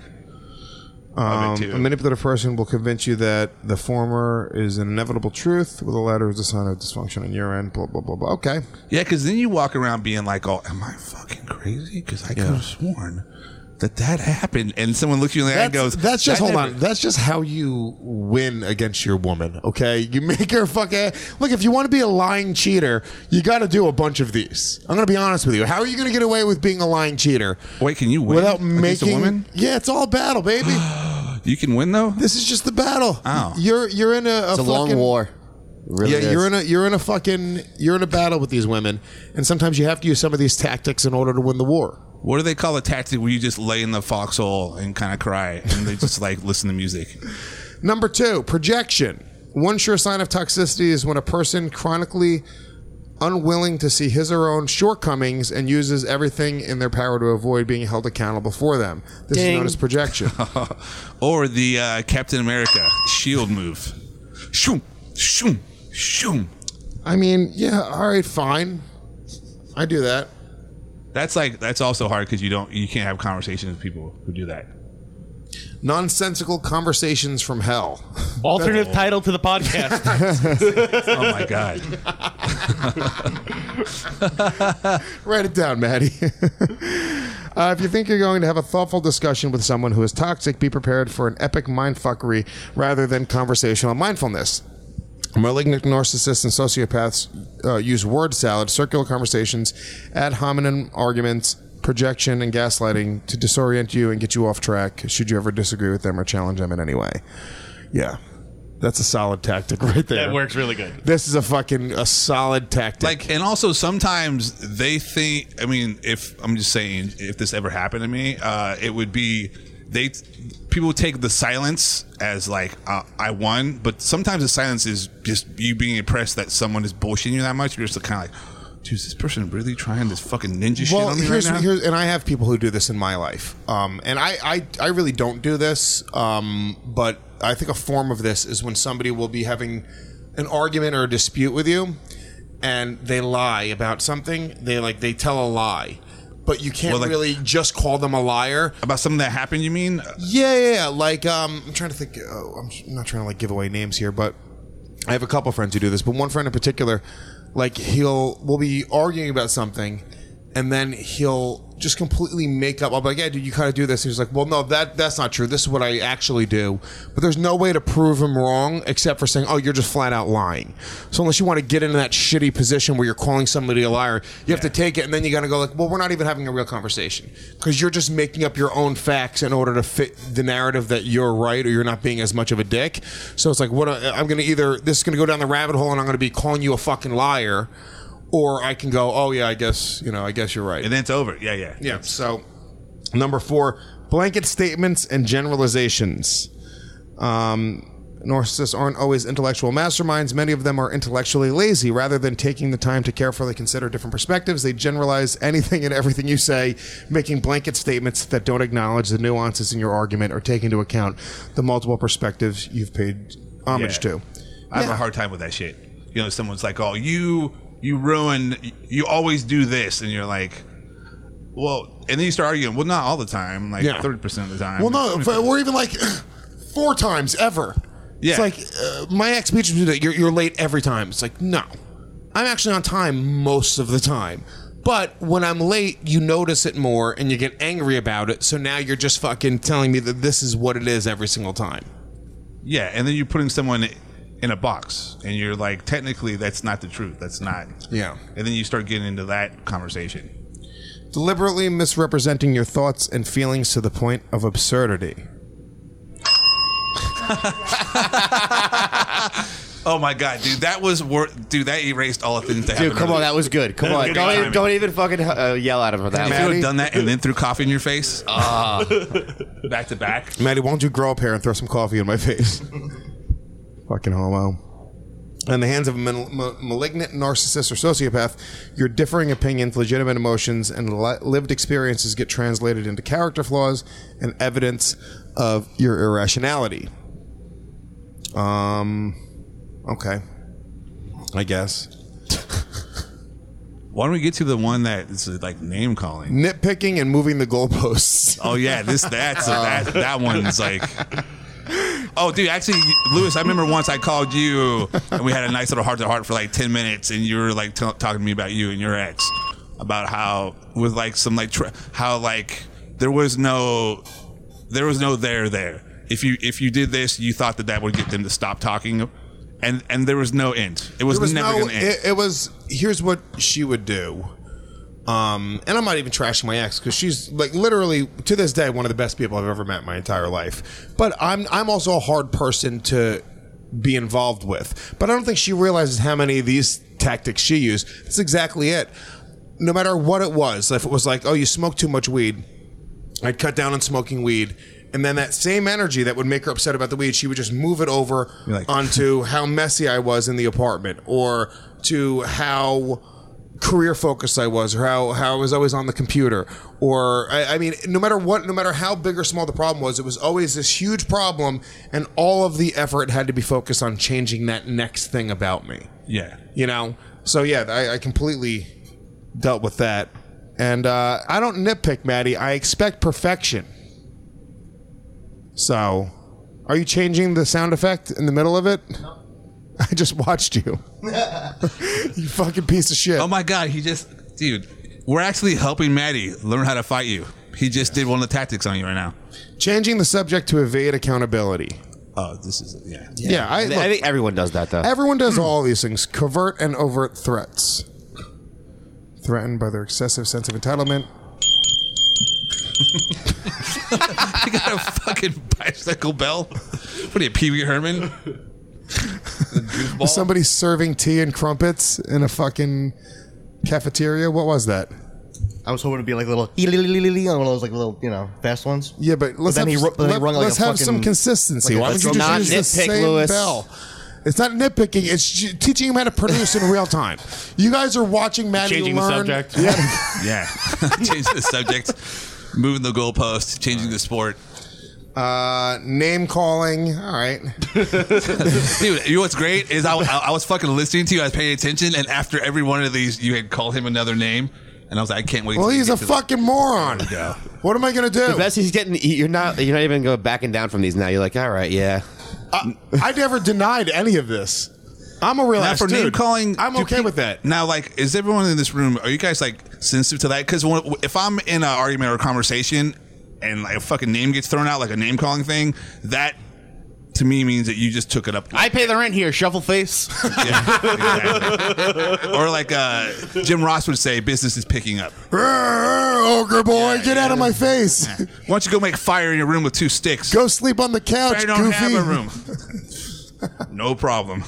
A manipulative person will convince you that the former is an inevitable truth, while the latter is a sign of dysfunction on your end. Blah blah blah blah. Okay. Yeah, because then you walk around being like, "Oh, am I fucking crazy?" Because I could have sworn that happened, and someone looks you in the eye and goes, "That's just hold on. That's just how you win against your woman." Okay, you make her fucking look. If you want to be a lying cheater, you got to do a bunch of these. I'm gonna be honest with you. How are you gonna get away with being a lying cheater? Wait, can you win without making a woman? Yeah, it's all battle, baby. You can win though. This is just the battle. Oh, you're in it's a long war. Really you're in a battle with these women, and sometimes you have to use some of these tactics in order to win the war. What do they call a tactic where you just lay in the foxhole and kind of cry and they just like listen to music? Number 2, projection. One sure sign of toxicity is when a person chronically unwilling to see his or her own shortcomings and uses everything in their power to avoid being held accountable for them. This is known as projection. Or the Captain America shield move. Shoom, shoom, shoom. I mean, yeah, all right, fine. I do that. That's also hard because you can't have conversations with people who do that. Nonsensical conversations from hell. Alternative title to the podcast. Oh my god. Write it down, Maddie. If you think you're going to have a thoughtful discussion with someone who is toxic, be prepared for an epic mindfuckery rather than conversational mindfulness. Malignant narcissists and sociopaths use word salad, circular conversations, ad hominem arguments, projection, and gaslighting to disorient you and get you off track should you ever disagree with them or challenge them in any way. Yeah. That's a solid tactic right there. That works really good. This is a solid tactic. Like, and also sometimes they think, I mean, if I'm just saying, if this ever happened to me, it would be people take the silence as like I won, but sometimes the silence is just you being impressed that someone is bullshitting you that much. You're just kind of like, dude, is this person really trying this fucking ninja shit on me right now? And I have people who do this in my life, and I really don't do this, but I think a form of this is when somebody will be having an argument or a dispute with you, and they lie about something. They tell a lie. But you can't really just call them a liar. About something that happened, you mean? Yeah. Like, I'm trying to think. I'm not trying to like give away names here, but I have a couple friends who do this. But one friend in particular, like we'll be arguing about something, and then he'll just completely make up. I'll be like, yeah, dude, you kind of do this. And he's like, well, no, that's not true. This is what I actually do. But there's no way to prove him wrong except for saying, oh, you're just flat out lying. So unless you want to get into that shitty position where you're calling somebody a liar, you have to take it, and then you got to go like, well, we're not even having a real conversation because you're just making up your own facts in order to fit the narrative that you're right or you're not being as much of a dick. So it's like, I'm going to this is going to go down the rabbit hole and I'm going to be calling you a fucking liar. Or I can go, oh yeah, I guess you're right. And then it's over. Yeah. Yeah. So, number 4, blanket statements and generalizations. Narcissists aren't always intellectual masterminds. Many of them are intellectually lazy. Rather than taking the time to carefully consider different perspectives, they generalize anything and everything you say, making blanket statements that don't acknowledge the nuances in your argument or take into account the multiple perspectives you've paid homage to. I have a hard time with that shit. You know, someone's like, oh, you always do this, and you're like, well, and then you start arguing, well, not all the time, like 30% of the time. Well, no, we're even like 4 times ever. Yeah. It's like, my ex-speech was that you're late every time. It's like, no, I'm actually on time most of the time. But when I'm late, you notice it more and you get angry about it. So now you're just fucking telling me that this is what it is every single time. Yeah, and then you're putting someone in a box, and you're like, technically, that's not the truth. That's not. Yeah. And then you start getting into that conversation. Deliberately misrepresenting your thoughts and feelings to the point of absurdity. Oh my god, dude, that was dude, that erased all the things that happened. Dude, come on, that was good. Come on, don't even fucking yell at him for that. If you would have done that and then threw coffee in your face, back to back. Maddie, why don't you grow up here and throw some coffee in my face? Fucking homo. In the hands of a malignant narcissist or sociopath, your differing opinions, legitimate emotions, and lived experiences get translated into character flaws and evidence of your irrationality. Okay. I guess. Why don't we get to the one that is like name calling? Nitpicking and moving the goalposts. Oh yeah, that one's like. Oh, dude, actually, Lewis, I remember once I called you and we had a nice little heart-to-heart for like 10 minutes, and you were like talking to me about you and your ex, about how with like some like how like there was no there. If you did this, you thought that would get them to stop talking, and there was no end. It was never going to end. It was. Here's what she would do. And I'm not even trashing my ex because she's like literally to this day one of the best people I've ever met in my entire life. But I'm also a hard person to be involved with. But I don't think she realizes how many of these tactics she used. That's exactly it. No matter what it was, if it was like, oh, you smoke too much weed, I'd cut down on smoking weed. And then that same energy that would make her upset about the weed, she would just move it over onto how messy I was in the apartment, or to how career focused I was, or how I was always on the computer, or I mean, no matter how big or small the problem was, it was always this huge problem, and all of the effort had to be focused on changing that next thing about me. Yeah. You know? So, yeah, I completely dealt with that. And I don't nitpick, Maddie. I expect perfection. So, are you changing the sound effect in the middle of it? No. I just watched you. You fucking piece of shit. Oh, my God. Dude, we're actually helping Maddie learn how to fight you. He just did one of the tactics on you right now. Changing the subject to evade accountability. Oh, this is Yeah, I think everyone does that, though. Everyone does all these things. Covert and overt threats. Threatened by their excessive sense of entitlement. You got a fucking bicycle bell? What are you, Pee Wee Herman? Somebody serving tea and crumpets in a fucking cafeteria? What was that? I was hoping to be like a little, one of those like little, fast ones. Yeah, but let's have some consistency. Why don't you just use the same bell? It's not nitpicking. It's teaching him how to produce in real time. You guys are watching Maddie changing learn. the subject. Yeah. Changing the subject, moving the goalpost, changing the sport. Name calling. All right. Dude, you know what's great is I was fucking listening to you. I was paying attention, and after every one of these, you had called him another name. And I was like, I can't wait. Well, he's a fucking moron. What am I going to do? The best he's getting, you're not even going backing down from these now. You're like, all right, yeah. I never denied any of this. I'm a real ass dude. Name calling, I'm okay with that. Now, like, is everyone in this room, are you guys, like, sensitive to that? Because if I'm in an argument or a conversation and, like, a fucking name gets thrown out, like a name calling thing, that to me means that you just took it up. I pay the rent here, shuffle face. Yeah, exactly. Or like Jim Ross would say, business is picking up. Ogre boy, get out of my face. Why don't you go make fire in your room with 2 sticks? Go sleep on the couch, I don't goofy. have a room. No problem.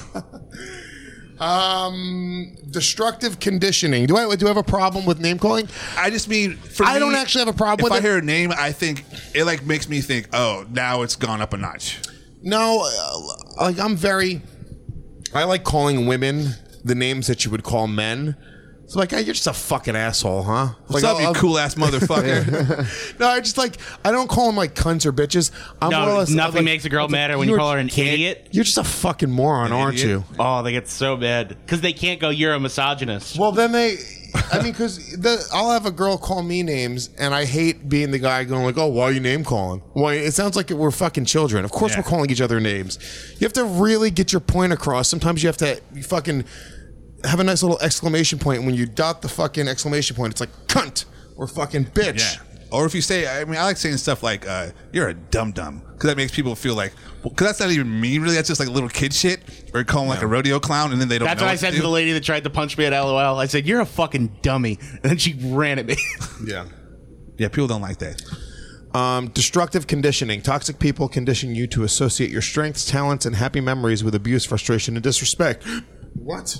Destructive conditioning. Do I have a problem with name calling? I just mean, I don't actually have a problem with it. If I hear a name, I think it like makes me think, oh, now it's gone up a notch. No, like I like calling women the names that you would call men. It's like, hey, you're just a fucking asshole, huh? What's up, you cool ass motherfucker? No, I don't call them like cunts or bitches. Nothing makes a girl madder when you call her an idiot. You're just a fucking moron, aren't you? Oh, they get so mad because they can't go, you're a misogynist. Well, then because I'll have a girl call me names, and I hate being the guy going like, "Oh, why are you name calling?" Why? It sounds like we're fucking children. Of course, we're calling each other names. You have to really get your point across. Sometimes you have to fucking have a nice little exclamation point. When you dot the fucking exclamation point, it's like cunt or fucking bitch. Yeah. Or if you say, I like saying stuff like, you're a dum-dum. Because that makes people feel like, because that's not even me, really. That's just like little kid shit. Or call them like a rodeo clown, and then they don't know That's what I said to the lady that tried to punch me at LOL. I said, you're a fucking dummy. And then she ran at me. Yeah. Yeah, people don't like that. Destructive conditioning. Toxic people condition you to associate your strengths, talents, and happy memories with abuse, frustration, and disrespect. What?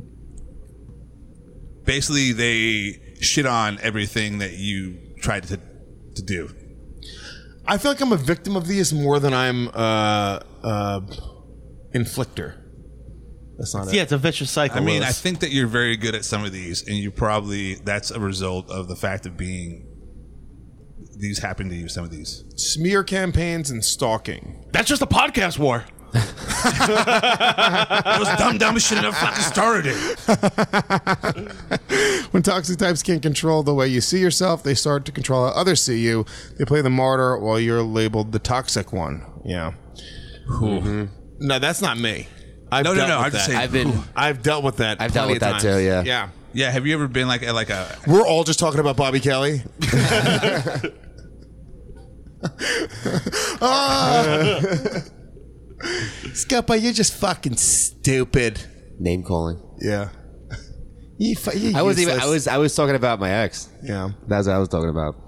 Basically, they shit on everything that you tried to do. I feel like I'm a victim of these more than I'm inflictor. That's not it. Yeah, it's a vicious cycle. I mean, Lewis. I think that you're very good at some of these, and that's a result of the fact of these happen to you, some of these. Smear campaigns and stalking. That's just a podcast war. Those dumb shit never fucking started it. When toxic types can't control the way you see yourself, they start to control how others see you. They play the martyr while you're labeled the toxic one. Yeah. Mm-hmm. No, that's not me. No. I'm just saying. I've dealt with that. I've dealt with that too. Yeah. Yeah. Yeah. Have you ever been like a? We're all just talking about Bobby Kelly. Scuppa, you're just fucking stupid. Name calling. Yeah. I was talking about my ex. Yeah. That's what I was talking about.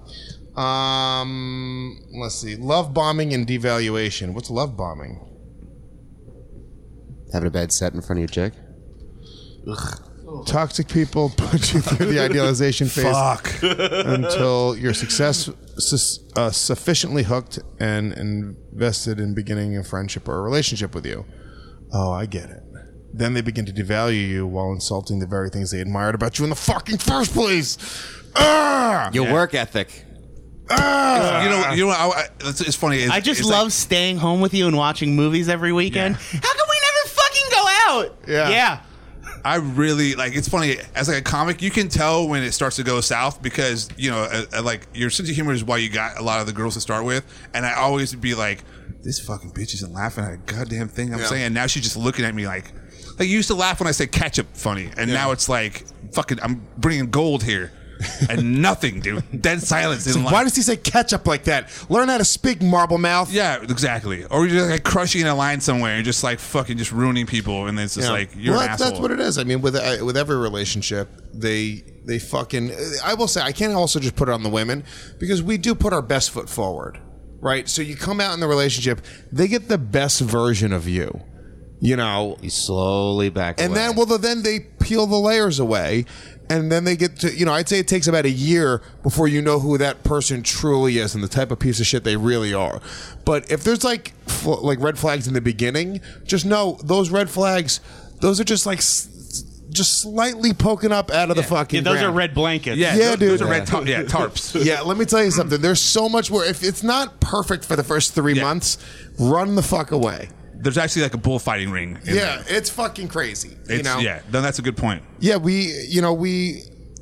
Let's see. Love bombing and devaluation. What's love bombing? Having a bad set in front of your chick. Ugh. Toxic people put you through the idealization phase until you're sufficiently hooked and invested in beginning a friendship or a relationship with you. Oh, I get it. Then they begin to devalue you while insulting the very things they admired about you in the fucking first place. Your work ethic. You know. It's funny. I just love staying home with you and watching movies every weekend. Yeah. How come we never fucking go out? Yeah. I really like. It's funny as like a comic, you can tell when it starts to go south because like your sense of humor is why you got a lot of the girls to start with. And I always be like, this fucking bitch isn't laughing at a goddamn thing I'm saying. And now she's just looking at me like you used to laugh when I said ketchup funny, and now it's like fucking I'm bringing gold here. And nothing, dude. Dead silence. So why does he say ketchup like that? Learn how to speak, marble mouth. Yeah, exactly. Or you're just like crushing a line somewhere and just like fucking just ruining people, and it's just like you're an asshole. That's what it is. I mean, with every relationship, they fucking. I will say, I can't also just put it on the women because we do put our best foot forward, right? So you come out in the relationship, they get the best version of you. You slowly back away. And then they peel the layers away. And then they get to, I'd say it takes about a year before you know who that person truly is and the type of piece of shit they really are. But if there's like red flags in the beginning, just know those red flags, those are just like just slightly poking up out of the fucking those ground. are red blankets. Yeah, dude. Those are red tarps. Yeah, let me tell you something. There's so much more. If it's not perfect for the first 3 months, run the fuck away. There's actually like a bullfighting ring. It's fucking crazy. Yeah, no, that's a good point. Yeah, you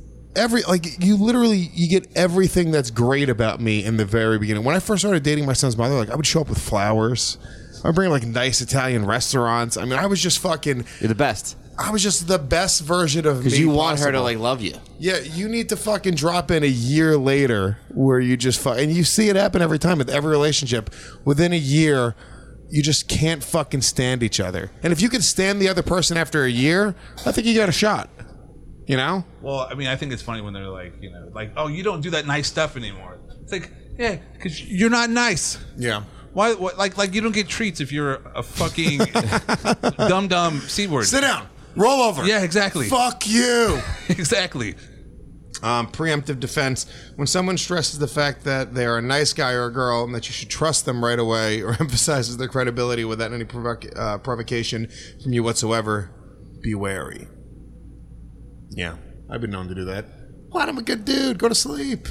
get everything that's great about me in the very beginning. When I first started dating my son's mother, I would show up with flowers. I would bring nice Italian restaurants. I mean, I was just fucking. You're the best. I was just the best version of me. Because you want her to love you. Yeah, you need to fucking drop in a year later where you just and you see it happen every time with every relationship. Within a year, you just can't fucking stand each other. And if you can stand the other person after a year, I think you got a shot. Well, I mean, I think it's funny when they're like, oh, you don't do that nice stuff anymore. It's like, yeah, because you're not nice. Yeah. Why? Like you don't get treats if you're a fucking dumb C-word. Sit down. Roll over. Yeah, exactly. Fuck you. Exactly. Preemptive defense. When someone stresses the fact that they are a nice guy or a girl and that you should trust them right away, or emphasizes their credibility without any provocation from you whatsoever, be wary. Yeah, I've been known to do that. What? I'm a good dude. Go to sleep.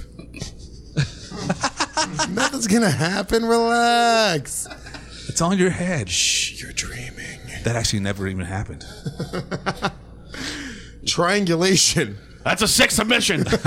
Nothing's gonna happen. Relax. It's all in your head. Shh, you're dreaming. That actually never even happened. Triangulation. That's a 6 submission. Dude,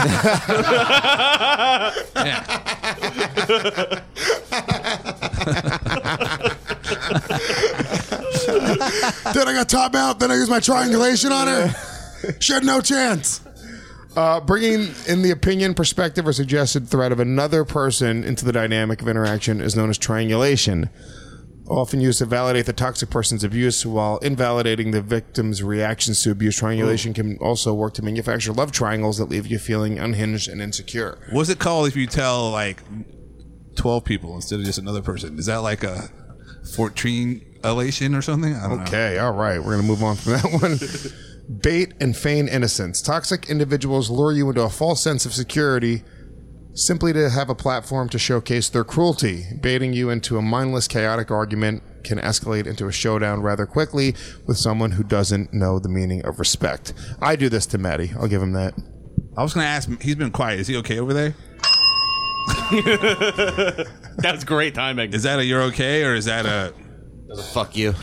I got top out, then I use my triangulation on her. She had no chance. Bringing in the opinion, perspective, or suggested threat of another person into the dynamic of interaction is known as triangulation. Often used to validate the toxic person's abuse while invalidating the victim's reactions to abuse. Triangulation can also work to manufacture love triangles that leave you feeling unhinged and insecure. What's it called if you tell like 12 people instead of just another person? Is that like a 14 elation or something? I don't know. Okay, all right. We're going to move on from that one. Bait and feign innocence. Toxic individuals lure you into a false sense of security simply to have a platform to showcase their cruelty. Baiting you into a mindless, chaotic argument can escalate into a showdown rather quickly with someone who doesn't know the meaning of respect. I do this to Maddie. I'll give him that. I was going to ask him. He's been quiet. Is he okay over there? That's great timing. Is that a you're okay, or is that a fuck you?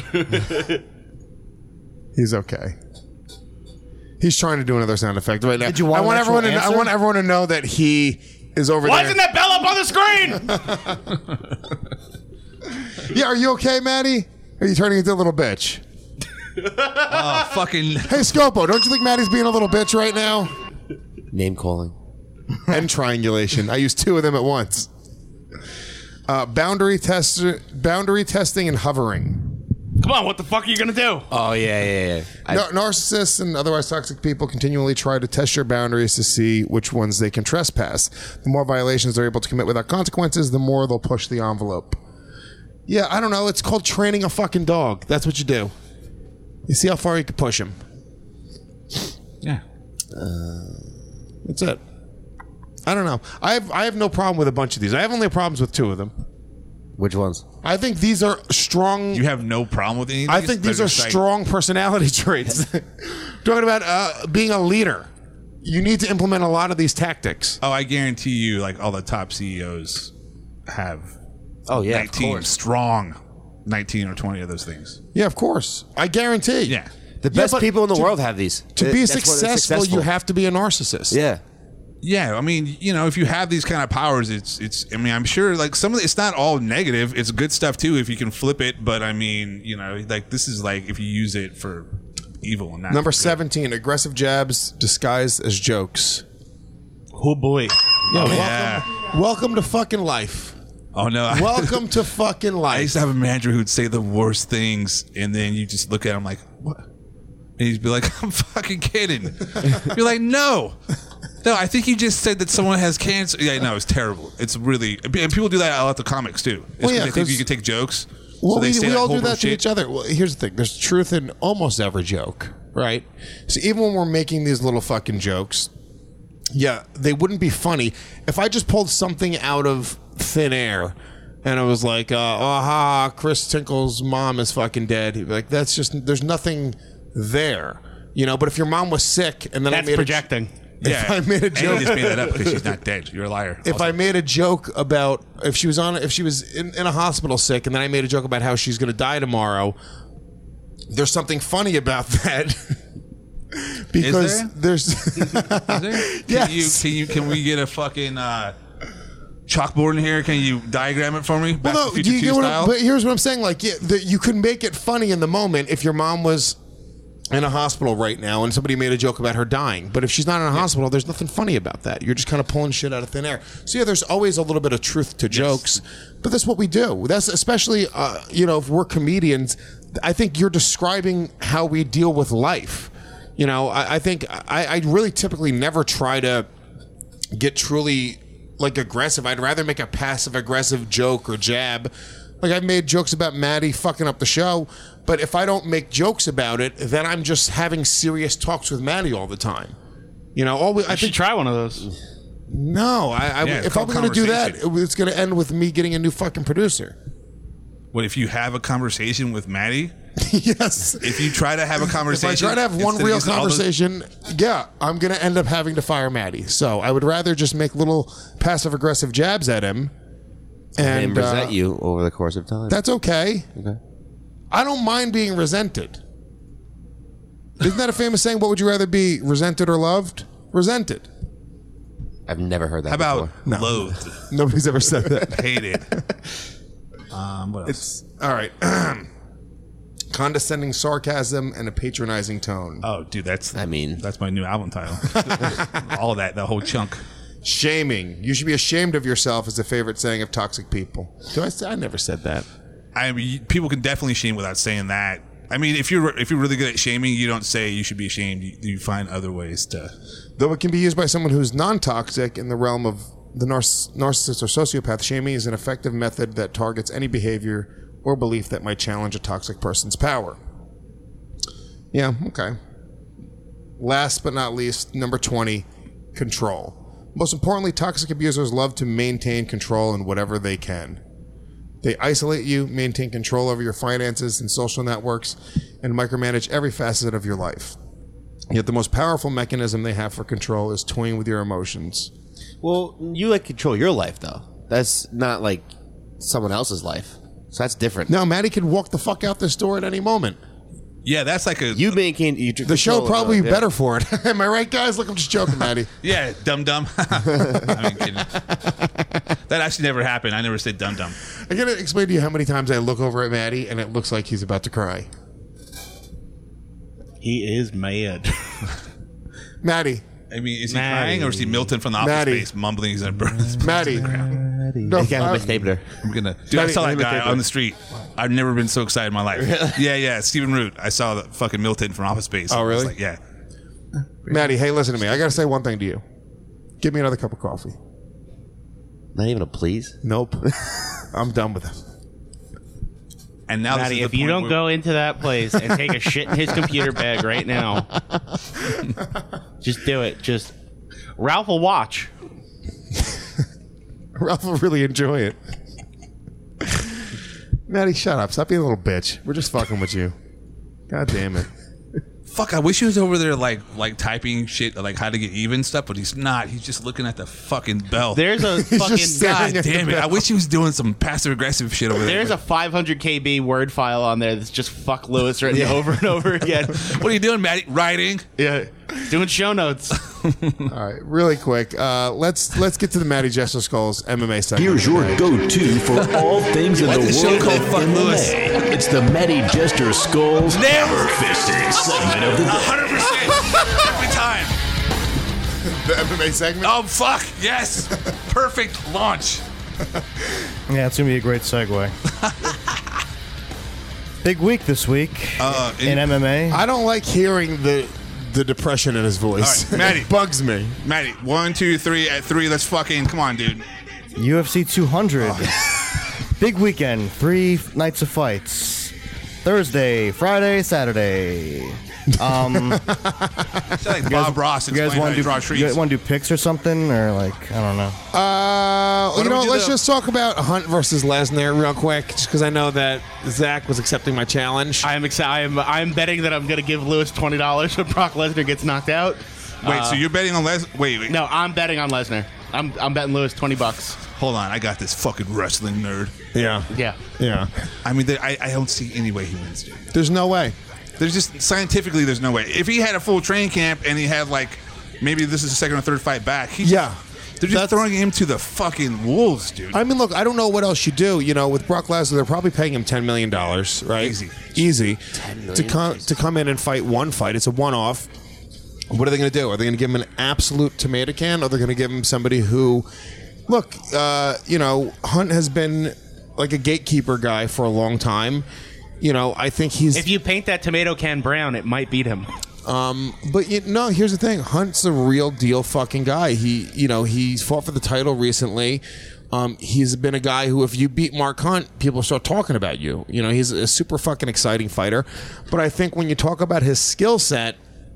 He's okay. He's trying to do another sound effect right now. Did you want I want an everyone actual I want everyone to know that he is over Why there. isn't that bell up on the screen? Yeah, are you okay, Maddie? Or are you turning into a little bitch? Oh, fucking... Hey, Scopo, don't you think Maddie's being a little bitch right now? Name calling. And triangulation. I use two of them at once. Boundary testing and hovering. Come on, what the fuck are you going to do? Oh, yeah. Narcissists and otherwise toxic people continually try to test your boundaries to see which ones they can trespass. The more violations they're able to commit without consequences, the more they'll push the envelope. Yeah, I don't know. It's called training a fucking dog. That's what you do. You see how far you can push him. Yeah. That's it. I don't know. I have no problem with a bunch of these. I have only problems with two of them. Which ones? I think these are strong. You have no problem with any of these? I think these are strong personality traits. Talking about being a leader. You need to implement a lot of these tactics. Oh, I guarantee you, like all the top CEOs have 19 strong 19 or 20 of those things. Yeah, of course. I guarantee. Yeah. The best but people in the to- world have these. To be That's why they're successful, you have to be a narcissist. Yeah. Yeah, I mean, if you have these kind of powers, it's. I mean, I'm sure like some of it's not all negative. It's good stuff too if you can flip it. But I mean, like this is like if you use it for evil and not Number for good. 17, aggressive jabs disguised as jokes. Oh boy. Welcome to fucking life. Oh no! Welcome to fucking life. I used to have a manager who'd say the worst things, and then you just look at him like, "What?" And he'd be like, "I'm fucking kidding." You're like, "No, I think you just said that someone has cancer." Yeah, no, it's terrible. It's really, and people do that a lot at the comics too. Well, yeah, they think you can take jokes. Well, so they say we all do horrible that to shit. each other. Well, here's the thing. There's truth in almost every joke, right? So even when we're making these little fucking jokes, yeah, they wouldn't be funny if I just pulled something out of thin air and it was like, Chris Tinkle's mom is fucking dead. He'd be like, that's just, there's nothing there, But if your mom was sick and then That's I made projecting. If I made a and joke, you just made that up because she's not dead. You're a liar. if I made a joke about if she was in a hospital sick, and then I made a joke about how she's going to die tomorrow, there's something funny about that. Because there's Is there? Yes. Can we get a fucking chalkboard in here? Can you diagram it for me? Back to the Future 2 style? but here's what I'm saying. Like, you could make it funny in the moment if your mom was in a hospital right now and somebody made a joke about her dying. But if she's not in a hospital, there's nothing funny about that. You're just kind of pulling shit out of thin air. So yeah, there's always a little bit of truth to jokes, but that's what we do. That's especially, if we're comedians, I think you're describing how we deal with life. I think I really typically never try to get truly like aggressive. I'd rather make a passive aggressive joke or jab. Like I've made jokes about Maddie fucking up the show, but if I don't make jokes about it, then I'm just having serious talks with Maddie all the time. I should try one of those. No, if I'm going to do that, it's going to end with me getting a new fucking producer. What if you have a conversation with Maddie? Yes. If you try to have a conversation, If I try to have one instead of real using all those- conversation, I'm going to end up having to fire Maddie. So I would rather just make little passive aggressive jabs at him and resent you over the course of time. That's okay. Okay. I don't mind being resented. Isn't that a famous saying? What would you rather be, resented or loved? Resented. I've never heard that How about before. loathed? Nobody's ever said that. Hated. What else? All right. Condescending sarcasm and a patronizing tone. Oh, dude, that's my new album title. All of that, the whole chunk. Shaming. You should be ashamed of yourself is the favorite saying of toxic people. I never said that. I mean, people can definitely shame without saying that. I mean, if you're really good at shaming, you don't say you should be ashamed. You find other ways to. Though it can be used by someone who's non-toxic in the realm of the narcissist or sociopath, shaming is an effective method that targets any behavior or belief that might challenge a toxic person's power. Yeah, okay. Last but not least, number 20, control. Most importantly, toxic abusers love to maintain control in whatever they can. They isolate you, maintain control over your finances and social networks, and micromanage every facet of your life. Yet the most powerful mechanism they have for control is toying with your emotions. Well, you control your life, though. That's not like someone else's life. So that's different. No, Maddie could walk the fuck out this door at any moment. Yeah, that's like a. You maintain the show probably be better for it. Am I right, guys? Look, I'm just joking, Maddie. Yeah, dumb. I'm kidding. That actually never happened. I never said dumb. I gotta explain to you how many times I look over at Maddie and it looks like he's about to cry. He is mad. Maddie. I mean, is he crying or is he Milton from the Office Maddie. Space mumbling? He's gonna burn his Maddie. No, I'm gonna. Dude, I saw that guy on the street. I've never been so excited in my life. Yeah, Stephen Root. I saw the fucking Milton from Office Space. Oh, I was really? like, yeah. Maddie, hey, listen to me. I gotta say one thing to you. Give me another cup of coffee. Not even a please? Nope. I'm done with it. And now, Maddie, if you don't go into that place and take a shit in his computer bag right now, just do it. Just Ralph will watch. Ralph will really enjoy it. Maddie, shut up. Stop being a little bitch. We're just fucking with you. God damn it. fuck, I wish he was over there like typing shit, like how to get even stuff, but he's not. He's just looking at the fucking bell. There's a fucking God damn it. I wish he was doing some passive aggressive shit over there. There's a 500 KB Word file on there that's just fuck Lewis written over and over again. What are you doing, Matty? Writing? Yeah. Doing show notes. All right, really quick. Let's get to the Matty Jester Skulls MMA segment. Here's your go-to for all things in the world of MMA. It's the Matty Jester Skulls Never Fisting segment of the day. 100% every time. The MMA segment? Oh, fuck. Yes. Perfect launch. Yeah, it's going to be a great segue. Big week this week in MMA. I don't like hearing the depression in his voice. All right, Matty. It bugs me. Matty, 1, 2, 3. At 3, let's fucking, come on, dude. UFC 200. Big weekend. 3 nights of fights. Thursday, Friday, Saturday. It's like Bob Ross. You guys want to do picks or something, or like I don't know. Let's just talk about Hunt versus Lesnar real quick, just because I know that Zach was accepting my challenge. I am excited. I'm betting that I'm going to give Lewis $20 when Brock Lesnar gets knocked out. Wait, so you're betting on Lesnar? Wait. No, I'm betting on Lesnar. I'm betting Lewis $20. Hold on, I got this fucking wrestling nerd. Yeah. I mean, I don't see any way he wins, dude. There's no way. There's just scientifically, there's no way. If he had a full training camp and he had like maybe this is the second or third fight back, they're just throwing him to the fucking wolves, dude. I mean, look, I don't know what else you do. You know, with Brock Lesnar, they're probably paying him $10 million, right? Easy. To come in and fight one fight. It's a one-off. What are they going to do? Are they going to give him an absolute tomato can, or are they going to give him somebody who, look, Hunt has been like a gatekeeper guy for a long time. You know, I think he's... If you paint that tomato can brown, it might beat him. But here's the thing. Hunt's a real deal fucking guy. He's fought for the title recently. He's been a guy who, if you beat Mark Hunt, people start talking about you. You know, he's a super fucking exciting fighter. But I think when you talk about his skill set,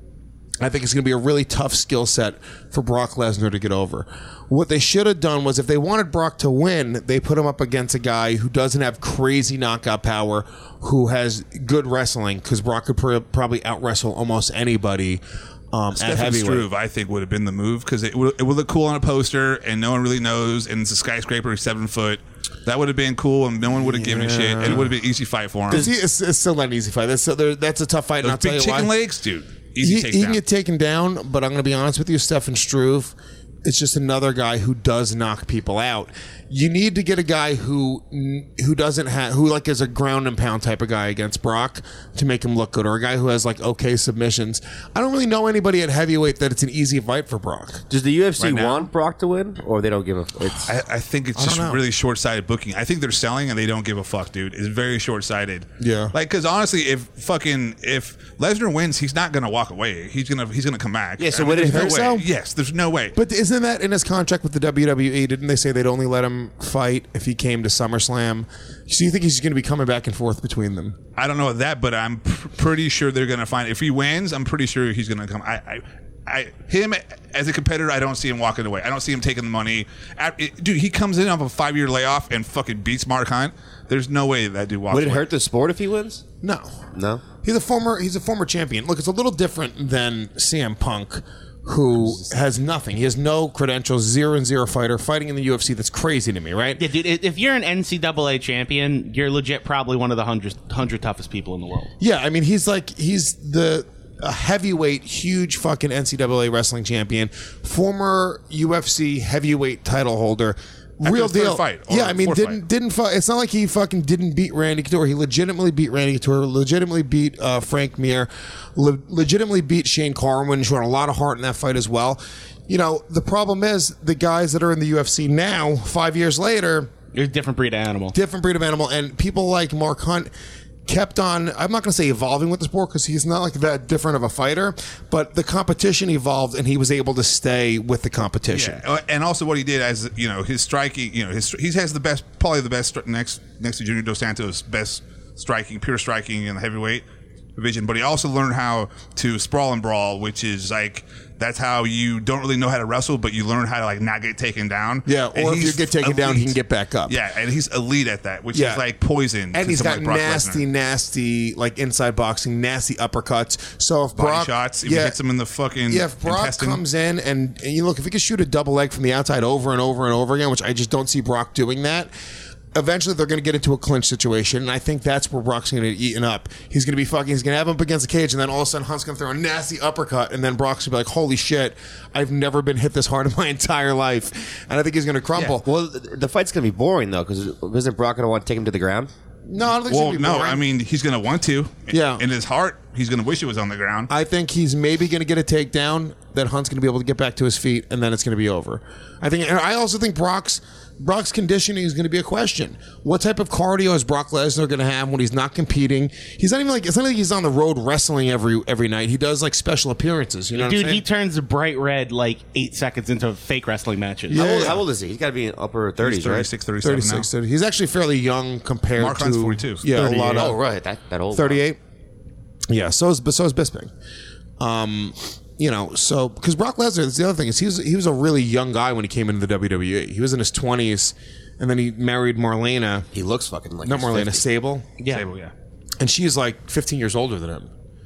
I think it's going to be a really tough skill set for Brock Lesnar to get over. What they should have done was, if they wanted Brock to win, they put him up against a guy who doesn't have crazy knockout power, who has good wrestling, because Brock could probably out-wrestle almost anybody at Stefan heavyweight. Struve, I think, would have been the move, because it would look cool on a poster, and no one really knows, and it's a skyscraper, 7 foot. That would have been cool, and no one would have given a shit, and it would have been an easy fight for him. It's still not an easy fight. That's a tough fight, and I'll tell you why. Big chicken legs, dude. Easy He can get taken down, but I'm going to be honest with you, Stefan Struve, it's just another guy who does knock people out. You need to get a guy who doesn't have, who like is a ground and pound type of guy against Brock to make him look good, or a guy who has like okay submissions. I don't really know anybody at heavyweight that it's an easy fight for Brock. Does the UFC want Brock to win, or they don't give a? I think it's just really short-sighted booking. I think they're selling and they don't give a fuck, dude. It's very short-sighted. Yeah. Like, because honestly, if Lesnar wins, he's not gonna walk away. He's gonna come back. Yeah. So would it hurt? No way. Yes, there's no way. But isn't that in his contract with the WWE? Didn't they say they'd only let him fight if he came to SummerSlam? So you think he's going to be coming back and forth between them? I don't know that, but I'm pretty sure they're going to find. If he wins, I'm pretty sure he's going to come. Him as a competitor, I don't see him walking away. I don't see him taking the money. Dude, he comes in off a 5-year layoff and fucking beats Mark Hunt. There's no way that dude walks away. Would it hurt the sport if he wins? No. He's a former champion. Look, it's a little different than CM Punk, who has nothing. He has no credentials, 0-0 fighter, fighting in the UFC. That's crazy to me, right? Yeah, dude, if you're an NCAA champion, you're legit probably one of the 100 toughest people in the world. Yeah, I mean, he's the heavyweight, huge fucking NCAA wrestling champion, former UFC heavyweight title holder. Real deal. Fight, yeah, I mean, didn't fight. It's not like he fucking didn't beat Randy Couture. He legitimately beat Randy Couture. Legitimately beat Frank Mir. Legitimately beat Shane Carwin. Showed a lot of heart in that fight as well. You know, the problem is the guys that are in the UFC now, 5 years later, they're a different breed of animal. And people like Mark Hunt kept on, I'm not going to say evolving with the sport, because he's not like that different of a fighter, but the competition evolved and he was able to stay with the competition. Yeah. And also what he did, as you know, his striking, he has the best, probably the best next to Junior Dos Santos, best striking, pure striking in the heavyweight. vision, but he also learned how to sprawl and brawl, which is like that's how you don't really know how to wrestle, but you learn how to like not get taken down. Yeah, And or if you he's get taken down, he elite. can get back up. Yeah, and he's elite at that, which Yeah. is like poison. And to he's got someone like Brock Lesnar. nasty, like inside boxing, nasty uppercuts. So if Body Brock shots, if he hits him in the fucking if Brock intestine. comes in and you look, if he can shoot a double leg from the outside over and over and over again, which I just don't see Brock doing that. Eventually, they're going to get into a clinch situation, and I think that's where Brock's going to get eaten up. He's going to be fucking. He's going to have him up against the cage, and then all of a sudden, Hunt's going to throw a nasty uppercut, and then Brock's going to be like, "Holy shit! I've never been hit this hard in my entire life," and I think he's going to crumble. Well, the fight's gonna be boring though, because isn't Brock gonna want to take him to the ground? No, I don't think it's Well, going to be no, boring. I mean he's gonna want to. Yeah. In his heart, he's gonna wish it was on the ground. I think he's maybe going to get a takedown. That Hunt's going to be able to get back to his feet, and then it's going to be over. And I also think Brock's conditioning is going to be a question. What type of cardio is Brock Lesnar going to have when he's not competing? He's not even like it's not like he's on the road wrestling every night. He does like special appearances. You know, what I'm Dude, saying? he turns bright red like 8 seconds into fake wrestling matches. How old is he? He's got to be in upper 30s, He's right? 36, 37 now. 36, 30. He's actually fairly young compared Mark to Hunt's 42. Yeah, a lot of Oh, right, that old. 38. Yeah, so is Bisping. You know, so because Brock Lesnar, that's the other thing is he was a really young guy when he came into the WWE. He was in his 20s, and then he married Marlena. He looks fucking like Not he's Marlena, 50. Sable. Yeah. Sable, yeah. And she's like 15 years older than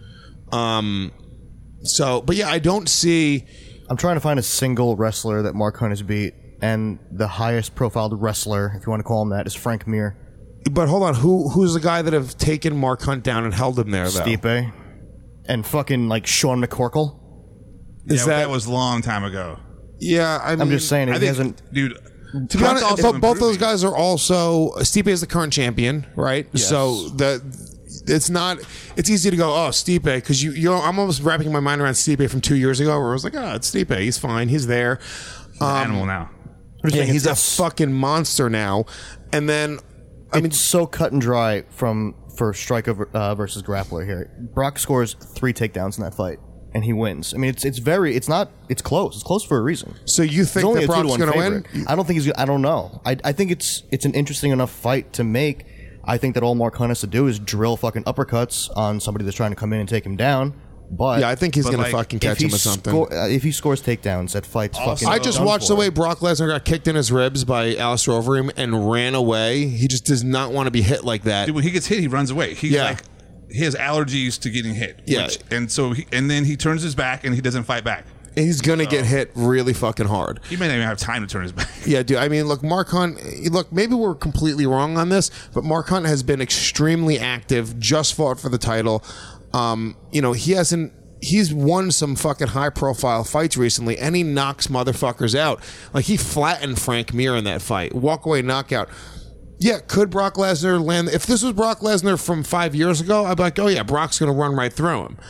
him. So, but yeah, I don't see. I'm trying to find a single wrestler that Mark Hunt has beat, and the highest profiled wrestler, if you want to call him that, is Frank Mir. But hold on, who's the guy that have taken Mark Hunt down and held him there though? Stipe. And fucking like Shawn McCorkle. Is that was a long time ago. Yeah, I mean, I'm just saying, I he think, hasn't. dude. To be honest, also both those improving. guys are also Stipe is the current champion, right? Yes. So it's not. It's easy to go, oh, Stipe, because I'm almost wrapping my mind around Stipe from 2 years ago, where I was like, oh, it's Stipe, he's fine, he's there. He's an animal now. Yeah, he's a fucking monster now. And then, I mean, so cut and dry for striker versus grappler here. Brock scores 3 takedowns in that fight, and he wins. I mean, it's close. It's close for a reason. So you It's think only that a Brock's 2-1 going to favorite. win? I don't think I don't know. I think it's an interesting enough fight to make. I think that all Mark Hunt has to do is drill fucking uppercuts on somebody that's trying to come in and take him down. But Yeah, I think he's But going to like, fucking catch him with something. If he scores takedowns, that fight's fucking. I just done watched for. the way Brock Lesnar got kicked in his ribs by Alistair Overeem and ran away. He just does not want to be hit like that. Dude, when he gets hit, he runs away. He's Yeah. like, he has allergies to getting hit. Yeah. And so, then he turns his back and he doesn't fight back. He's going to get hit really fucking hard. He may not even have time to turn his back. Yeah, dude. I mean, look, Mark Hunt. Look, maybe we're completely wrong on this, but Mark Hunt has been extremely active. Just fought for the title. You know, he's won some fucking high-profile fights recently, and he knocks motherfuckers out. Like he flattened Frank Mir in that fight, walk-away knockout. Yeah, could Brock Lesnar land? If this was Brock Lesnar from 5 years ago, I'd be like, oh yeah, Brock's going to run right through him.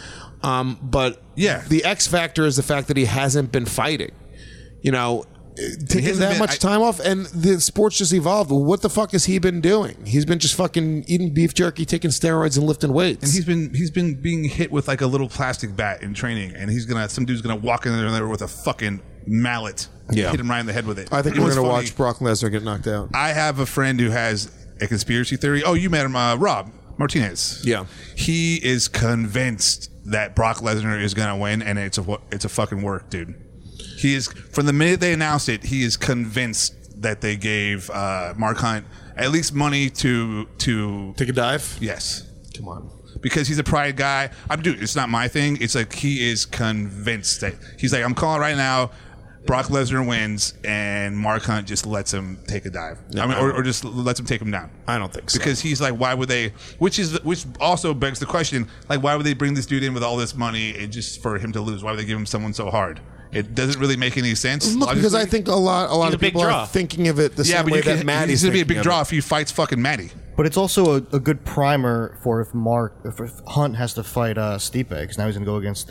But Yeah. the X factor is the fact that he hasn't been fighting. You know, taking hasn't that been- much time off, and the sport's just evolved. What the fuck has he been doing? He's been just fucking eating beef jerky, taking steroids, and lifting weights. And he's been being hit with like a little plastic bat in training, and some dude's gonna walk in there with a fucking mallet, Yeah. hit him right in the head with it. I think You know we're going to what's watch Brock Lesnar get knocked out. I have a friend who has a conspiracy theory. Oh, you met him, Rob Martinez. Yeah. He is convinced that Brock Lesnar is going to win, and it's a fucking work, dude. He is, from the minute they announced it, he is convinced that they gave Mark Hunt at least money to Take a dive? Yes. Come on. Because he's a pride guy. Dude, it's not my thing. It's like he is convinced that he's like, I'm calling right now. Brock Lesnar wins, and Mark Hunt just lets him take a dive. No, I mean, or just lets him take him down. I don't think so. Because he's like, why would they? Which also begs the question, like, why would they bring this dude in with all this money just for him to lose? Why would they give him someone so hard? It doesn't really make any sense. Look, because I logically. think a lot He's of a big people draw. are thinking of it the same way that Maddie's he's gonna be a thinking big of draw it. if he fights fucking Maddie. But it's also a good primer for if Hunt has to fight Stipe, because now he's going to go against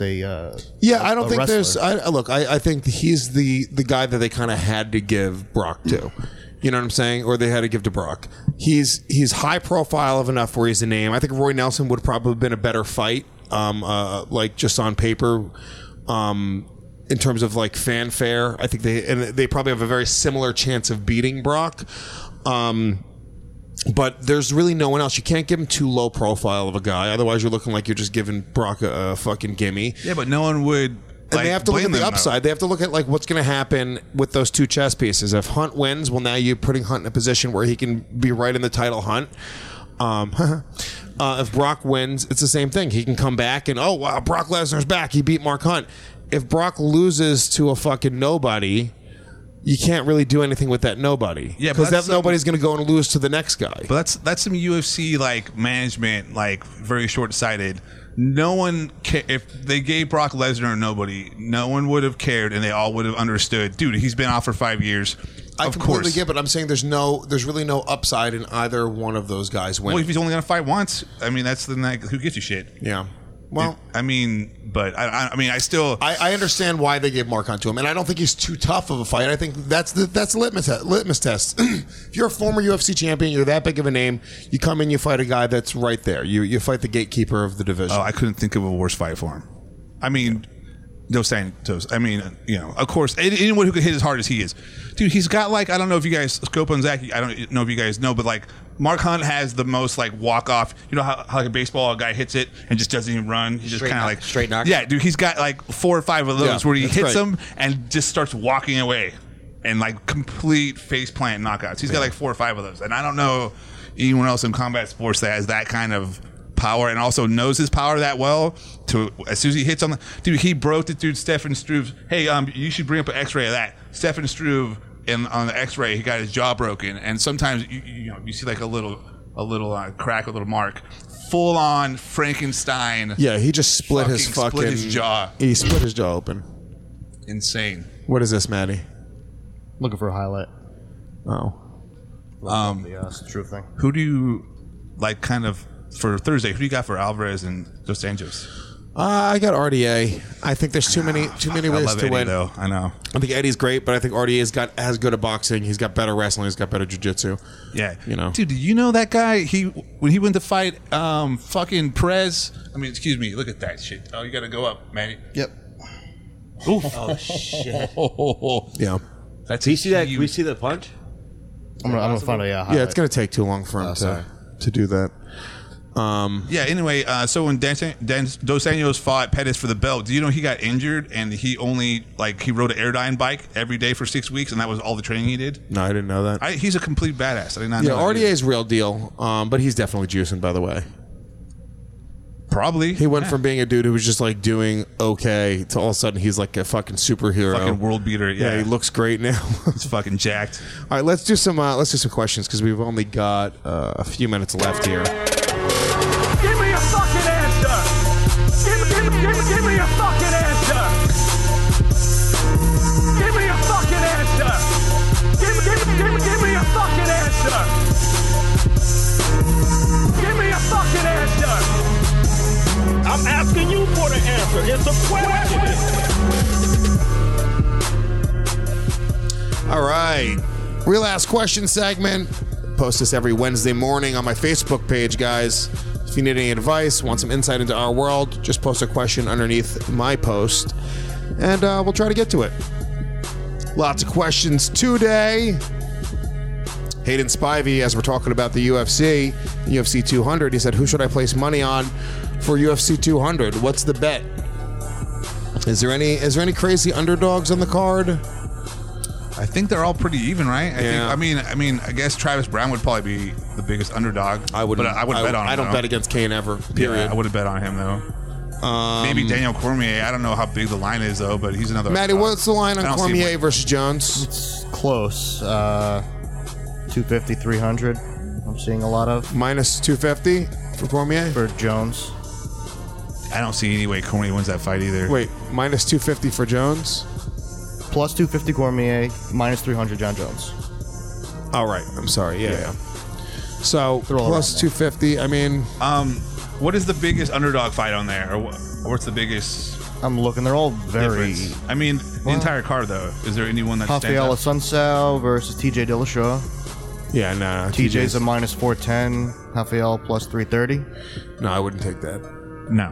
I don't think there's. I think he's the guy that they kind of had to give Brock to. You know what I'm saying? Or they had to give to Brock. He's high profile of enough where he's a name. I think Roy Nelson would probably have been a better fight, like just on paper. In terms of like fanfare, I think they probably have a very similar chance of beating Brock. But there's really no one else. You can't give him too low profile of a guy. Otherwise, you're looking like you're just giving Brock a fucking gimme. Yeah, but no one would. And they have to look at the upside. They have to look at like what's going to happen with those two chess pieces. If Hunt wins, well, now you're putting Hunt in a position where he can be right in the title hunt. If Brock wins, it's the same thing. He can come back and, oh, wow, Brock Lesnar's back. He beat Mark Hunt. If Brock loses to a fucking nobody, you can't really do anything with that nobody. Yeah, because that nobody's going to go and lose to the next guy. But that's some UFC like management, like very short-sighted. No one, if they gave Brock Lesnar a nobody, no one would have cared, and they all would have understood. Dude, he's been off for 5 years. I completely get, but I'm saying there's really no upside in either one of those guys winning. Well, if he's only going to fight once, I mean, that's the like, who gives you shit? Yeah. Well, I mean, but I mean, I still I understand why they gave Mark Hunt to him, and I don't think he's too tough of a fight. I think that's the litmus test. If you're a former UFC champion, you're that big of a name. You come in, you fight a guy that's right there. You fight the gatekeeper of the division. Oh, I couldn't think of a worse fight for him. I mean, Dos Santos. I mean, you know, of course, anyone who could hit as hard as he is, dude. He's got like, I don't know if you guys Scopo and Zach. I don't know if you guys know, but like Mark Hunt has the most like walk off. You know how like a baseball guy hits it and just doesn't even run. He just kind of like straight knock. Yeah, dude. He's got like 4 or 5 of those where he hits them and just starts walking away and like complete face plant knockouts. He's got like 4 or 5 of those, and I don't know anyone else in combat sports that has that kind of power and also knows his power that well. To as soon as he hits on the dude, he broke the dude Stefan Struve. Hey, you should bring up an X-ray of that. Stefan Struve, on the X-ray, he got his jaw broken, and sometimes you know you see like a little crack, a little mark. Full on Frankenstein. Yeah, he just split his jaw. He split his jaw open. Insane. What is this, Maddie? Looking for a highlight. Oh. The Struve thing. Who do you like? Kind of. For Thursday, who do you got for Alvarez and Dos Anjos? I got RDA. I think there's too many ways to win. Though. I know. I think Eddie's great, but I think RDA has good at boxing. He's got better wrestling. He's got better jiu-jitsu. Yeah, you know, dude. Do you know that guy? When he went to fight, fucking Perez. I mean, excuse me. Look at that shit. Oh, you got to go up, man. Yep. Oof. Oh shit. Yeah. Can you see that? Can we see the punch? I'm gonna find a highlight. Yeah, it's gonna take too long for him to do that. Yeah. Anyway, so when Dos Anjos fought Pettis for the belt, do you know he got injured and he only he rode an Airdyne bike every day for 6 weeks and that was all the training he did? No, I didn't know that. He's a complete badass. I did not Yeah, know that RDA's real deal, but he's definitely juicing. By the way, probably he went from being a dude who was just like doing okay to all of a sudden he's like a fucking superhero, fucking world beater. Yeah, he looks great now. He's fucking jacked. All right, let's do some questions because we've only got a few minutes left here. Give me a fucking answer! Give me a fucking answer! Give me a fucking answer! Give me a fucking answer! Give me a fucking answer! I'm asking you for the answer. It's a question. All right, Real Ass Question segment. Post this every Wednesday morning on my Facebook page, guys. If you need any advice, want some insight into our world, just post a question underneath my post, and we'll try to get to it. Lots of questions today. Hayden Spivey, as we're talking about the UFC 200, he said, who should I place money on for UFC 200? What's the bet? Is there any crazy underdogs on the card? I think they're all pretty even, right? Yeah. I mean, I guess Travis Brown would probably be the biggest underdog. I wouldn't bet on him. I don't bet against Kane ever. Period. Yeah, I wouldn't bet on him though. Maybe Daniel Cormier. I don't know how big the line is though, but he's another. Matty, what's the line on Cormier versus Jones? It's close. 250, 300. I'm seeing a lot of minus 250 for Cormier for Jones. I don't see any way Cormier wins that fight either. Wait, minus 250 for Jones. Plus 250 Cormier, minus 300 John Jones. All right. I'm sorry. Yeah. So plus 250. I mean, what is the biggest underdog fight on there, or what's the biggest? I'm looking. They're all very. Difference? I mean, the entire card though. Is there anyone that Rafael Assunção versus TJ Dillashaw? Yeah, nah. TJ's a minus 410. Rafael plus 330. No, I wouldn't take that. No.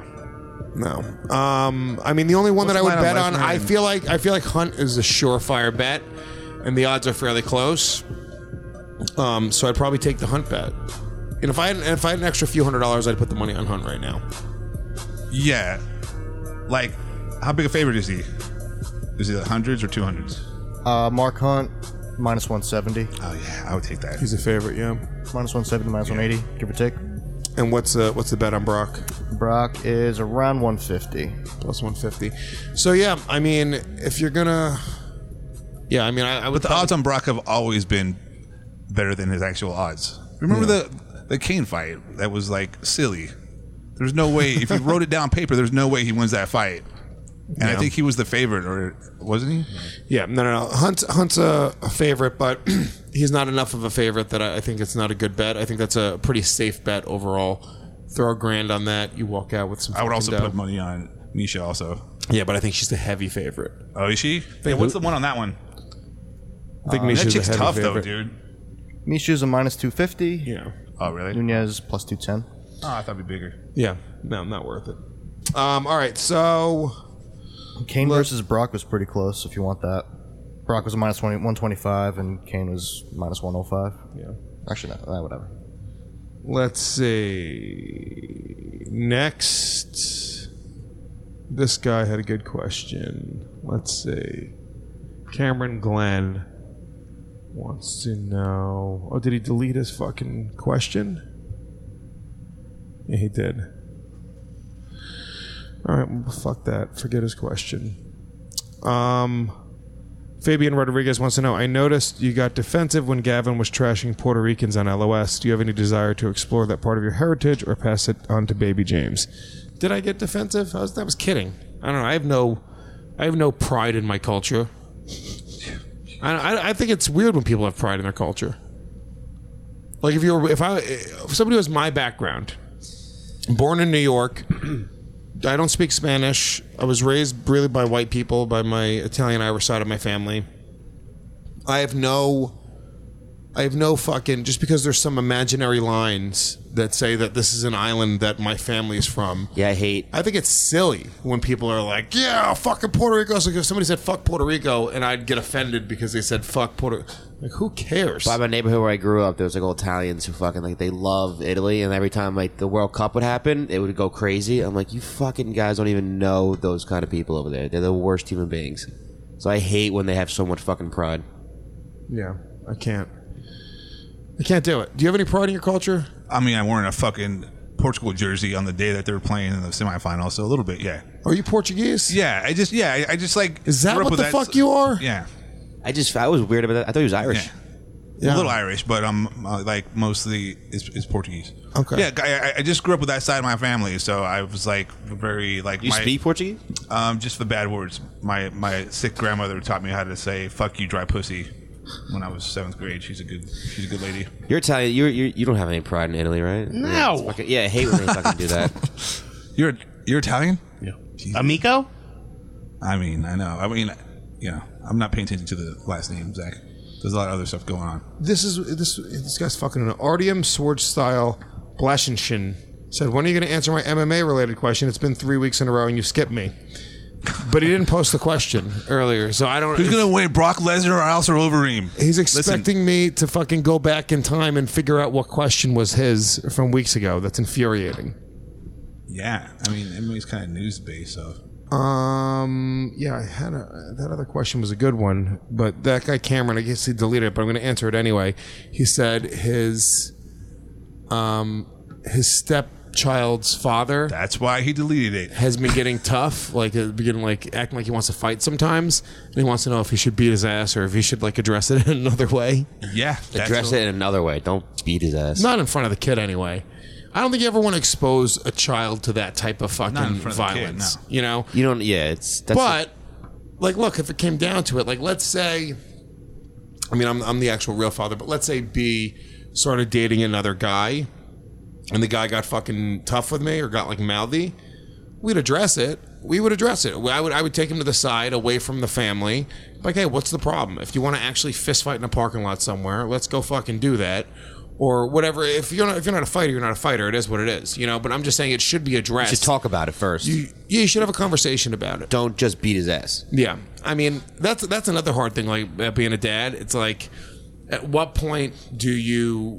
I mean, the only one that I would bet on, I feel like Hunt is a surefire bet, and the odds are fairly close. So I'd probably take the Hunt bet. And if I had an extra few $100, I'd put the money on Hunt right now. Yeah. Like, how big a favorite is he? Is he the hundreds or 200s? Mark Hunt, minus 170. Oh, yeah. I would take that. He's a favorite, yeah. Minus 170, minus 180, give or take. And what's the bet on Brock? Brock is around 150. Plus 150. So, yeah, I mean, if you're going to... Yeah, I mean, I would... But the odds on Brock have always been better than his actual odds. Remember the Kane fight? That was, like, silly. There's no way... If you wrote it down on paper, there's no way he wins that fight. And I think he was the favorite, or wasn't he? Yeah, no. Hunt's a favorite, but he's not enough of a favorite that I think it's not a good bet. I think that's a pretty safe bet overall. Throw $1,000 on that, you walk out with some. I would also dough. put money on Misha also. Yeah, but I think she's the heavy favorite. Oh, is she? Yeah, what's the one on that one? I think Misha's that chick's a heavy tough favorite. though, dude. Misha's a minus 250. Yeah. Oh, really? Nunez plus 210. Oh, I thought it'd be bigger. Yeah, no, not worth it. All right, so Kane versus Brock was pretty close. If you want that, Brock was a minus 125, and Kane was minus 105. Yeah. Actually, no, whatever. Let's see. Next, this guy had a good question. Let's see. Cameron Glenn wants to know. Oh, did he delete his fucking question? Yeah, he did. All right, well, fuck that. Forget his question. Fabian Rodriguez wants to know, I noticed you got defensive when Gavin was trashing Puerto Ricans on LOS. Do you have any desire to explore that part of your heritage or pass it on to baby James? Did I get defensive? I was kidding. I don't know. I have no pride in my culture. I think it's weird when people have pride in their culture. Like if somebody was my background, born in New York, I don't speak Spanish. I was raised really by white people, by my Italian-Irish side of my family. I have no fucking... Just because there's some imaginary lines that say that this is an island that my family is from. Yeah, I think it's silly when people are like, yeah, fucking Puerto Rico. So if somebody said fuck Puerto Rico, and I'd get offended because they said fuck Puerto Rico. Like, who cares? By my neighborhood where I grew up, there was like old Italians who fucking like they love Italy, and every time like the World Cup would happen, it would go crazy. I'm like, you fucking guys don't even know those kind of people over there. They're the worst human beings. So I hate when they have so much fucking pride. Yeah, I can't do it. Do you have any pride in your culture? I mean, I'm wearing a fucking Portugal jersey on the day that they were playing in the semifinals, so a little bit, yeah. Are you Portuguese? Yeah, I just like. Is that what the fuck you are? Yeah. I was weird about that. I thought he was Irish. Yeah. A little Irish, but like mostly is Portuguese. Okay. Yeah, I just grew up with that side of my family, so I was like very like. You speak Portuguese? Just the bad words. My sick grandmother taught me how to say "fuck you, dry pussy." When I was 7th grade, she's a good lady. You're Italian. You don't have any pride in Italy, right? No. Yeah, I hate when they fucking do that. You're Italian? Yeah. Amico? I mean, I know. I mean, I'm not paying attention to the last name, Zach. There's a lot of other stuff going on. This guy's fucking an Artyom Sword Style Blashenshin said, when are you going to answer my MMA related question? It's been 3 weeks in a row and you skipped me. But he didn't post the question earlier, so I don't... Who's going to win, Brock Lesnar or Alistair Overeem? He's expecting me to fucking go back in time and figure out what question was his from weeks ago. That's infuriating. Yeah, I mean, MMA's kind of news-based, so... Yeah, that other question was a good one, but that guy Cameron, I guess he deleted it, but I'm going to answer it anyway. He said his stepchild's father, that's why he deleted it, has been getting tough, like beginning like acting like he wants to fight sometimes, and he wants to know if he should beat his ass or if he should like address it in another way. Yeah, address it in another way. Don't beat his ass. Not in front of the kid anyway. I don't think you ever want to expose a child to that type of fucking violence. Kid, no. You know? You don't, yeah, like, look, if it came down to it, like, let's say, I mean, I'm the actual real father, but let's say B started dating another guy, and the guy got fucking tough with me or got, like, mouthy, we'd address it. We would address it. I would take him to the side, away from the family. Like, hey, what's the problem? If you want to actually fist fight in a parking lot somewhere, let's go fucking do that. Or whatever. If you're not a fighter, you're not a fighter. It is what it is, you know. But I'm just saying it should be addressed. You should talk about it first. You should have a conversation about it. Don't just beat his ass. Yeah, I mean that's another hard thing. Like being a dad, it's like At what point do you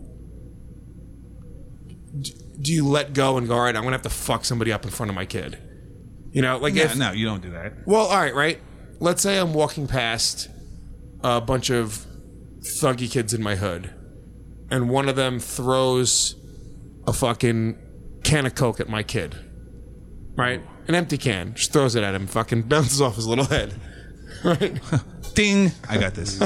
let go and go, all right, I'm going to have to fuck somebody up in front of my kid? You know, like no, you don't do that. Well, all right. Let's say I'm walking past a bunch of thuggy kids in my hood, and one of them throws a fucking can of Coke at my kid. Right? An empty can. Just throws it at him. Fucking bounces off his little head. Right? Ding. I got this.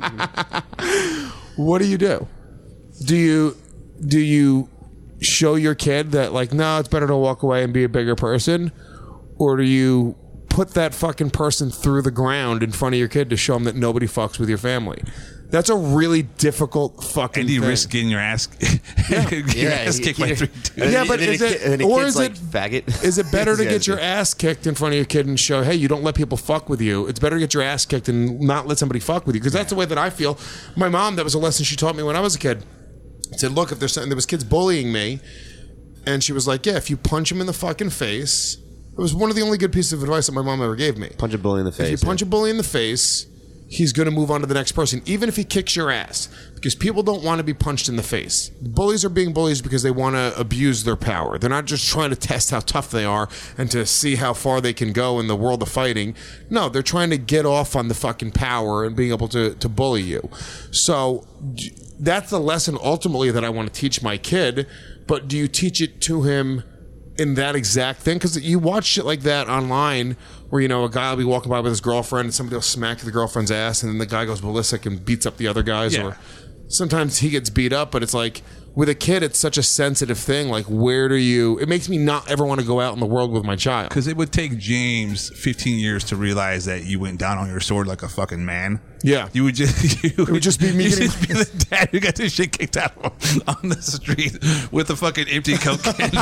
What do you do? Do you show your kid that, like, no, it's better to walk away and be a bigger person? Or do you put that fucking person through the ground in front of your kid to show them that nobody fucks with your family? That's a really difficult fucking thing. And you risk getting your ass, your ass kicked by 3 dudes. Yeah, but is it faggot? Is it better to get your ass kicked in front of your kid and show, hey, you don't let people fuck with you? It's better to get your ass kicked and not let somebody fuck with you, because that's the way that I feel. My mom, that was a lesson she taught me when I was a kid. Said, look, if there was kids bullying me, and she was like, yeah, if you punch him in the fucking face. It was one of the only good pieces of advice that my mom ever gave me. Punch a bully in the face. If you punch a bully in the face, he's going to move on to the next person, even if he kicks your ass. Because people don't want to be punched in the face. Bullies are being bullies because they want to abuse their power. They're not just trying to test how tough they are and to see how far they can go in the world of fighting. No, they're trying to get off on the fucking power and being able to bully you. So that's the lesson ultimately that I want to teach my kid. But do you teach it to him in that exact thing? Because you watch shit like that online where, you know, a guy will be walking by with his girlfriend and somebody will smack the girlfriend's ass and then the guy goes ballistic and beats up the other guys. Yeah. Or sometimes he gets beat up, but it's like, with a kid, it's such a sensitive thing. Like, where do you... It makes me not ever want to go out in the world with my child. Because it would take James 15 years to realize that you went down on your sword like a fucking man. Yeah. You would just... It would just be me You'd getting... just be the dad who got this shit kicked out on the street with a fucking empty Coke can.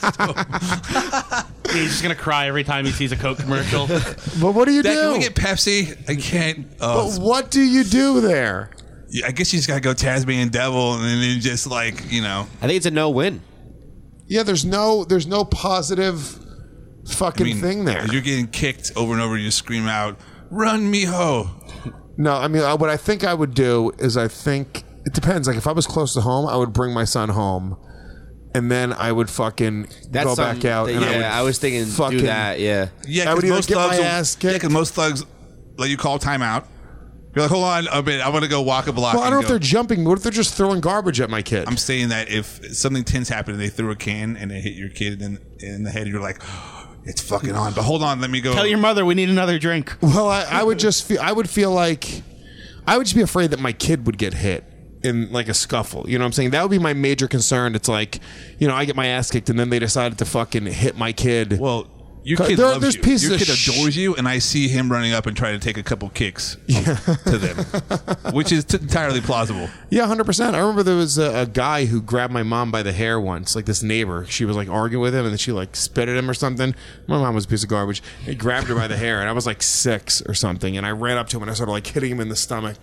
He's just going to cry every time he sees a Coke commercial. But what do you Dad, do? Can we get Pepsi? I can't... But what do you do there? I guess you just gotta go Tasmanian Devil and then just, like, you know. I think it's a no-win. Yeah, there's no positive fucking thing there. You're getting kicked over and over. You scream out, "Run, mijo!" No, I mean, what I think I would do is, I think it depends. Like, if I was close to home, I would bring my son home, and then I would fucking go back out. And I was thinking do that. Yeah, yeah. I would Because either get my ass kicked. Yeah, because most thugs let you call timeout. You're like, hold on a minute, I want to go walk a block. Well, I don't know if they're jumping. What if they're just throwing garbage at my kid? I'm saying that if something tense happened and they threw a can and they hit your kid in the head, you're like, it's fucking on. But hold on, let me go. Tell your mother we need another drink. Well, I would just feel. I would feel like I would just be afraid that my kid would get hit in, like, a scuffle. You know what I'm saying? That would be my major concern. It's like, you know, I get my ass kicked and then they decided to fucking hit my kid. Well, your kid loves you. Your kid adores you, and I see him running up and trying to take a couple kicks to them, which is entirely plausible. Yeah, 100%. I remember there was a guy who grabbed my mom by the hair once, like this neighbor. She was, like, arguing with him, and then she, like, spit at him or something. My mom was a piece of garbage. He grabbed her by the hair, and I was, like, 6 or something, and I ran up to him, and I started, like, hitting him in the stomach.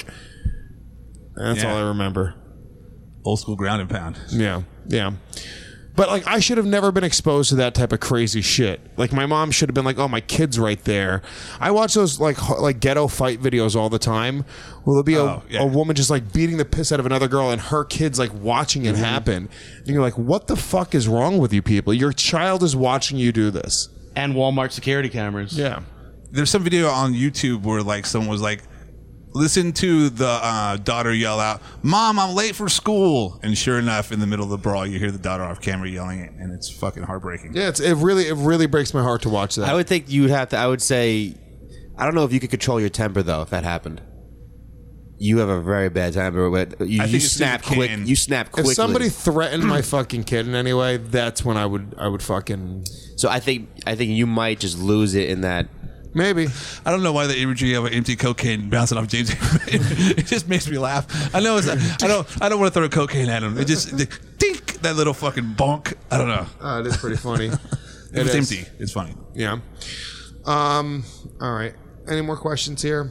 And that's all I remember. Old school ground and pound. Yeah, yeah. But, like, I should have never been exposed to that type of crazy shit. Like, my mom should have been like, oh, my kid's right there. I watch those, like ghetto fight videos all the time. Well, there'll be a woman just, like, beating the piss out of another girl and her kid's, like, watching it happen. And you're like, what the fuck is wrong with you people? Your child is watching you do this. And Walmart security cameras. Yeah. There's some video on YouTube where, like, someone was like, listen to the daughter yell out, "Mom, I'm late for school," and sure enough, in the middle of the brawl, you hear the daughter off camera yelling it, and it's fucking heartbreaking. Yeah, it really breaks my heart to watch that. I would think you'd have to. I would say, I don't know if you could control your temper though. If that happened, you have a very bad temper. But you snap quick. You snap quickly. If somebody threatened my fucking kid in any way, that's when I would fucking. So I think you might just lose it in that. Maybe. I don't know why the imagery of an empty cocaine bouncing off James. It just makes me laugh. I know it's. I don't want to throw a cocaine at him. It just dink, that little fucking bonk. I don't know. It is pretty funny. It's empty. It's funny. Yeah. All right. Any more questions here?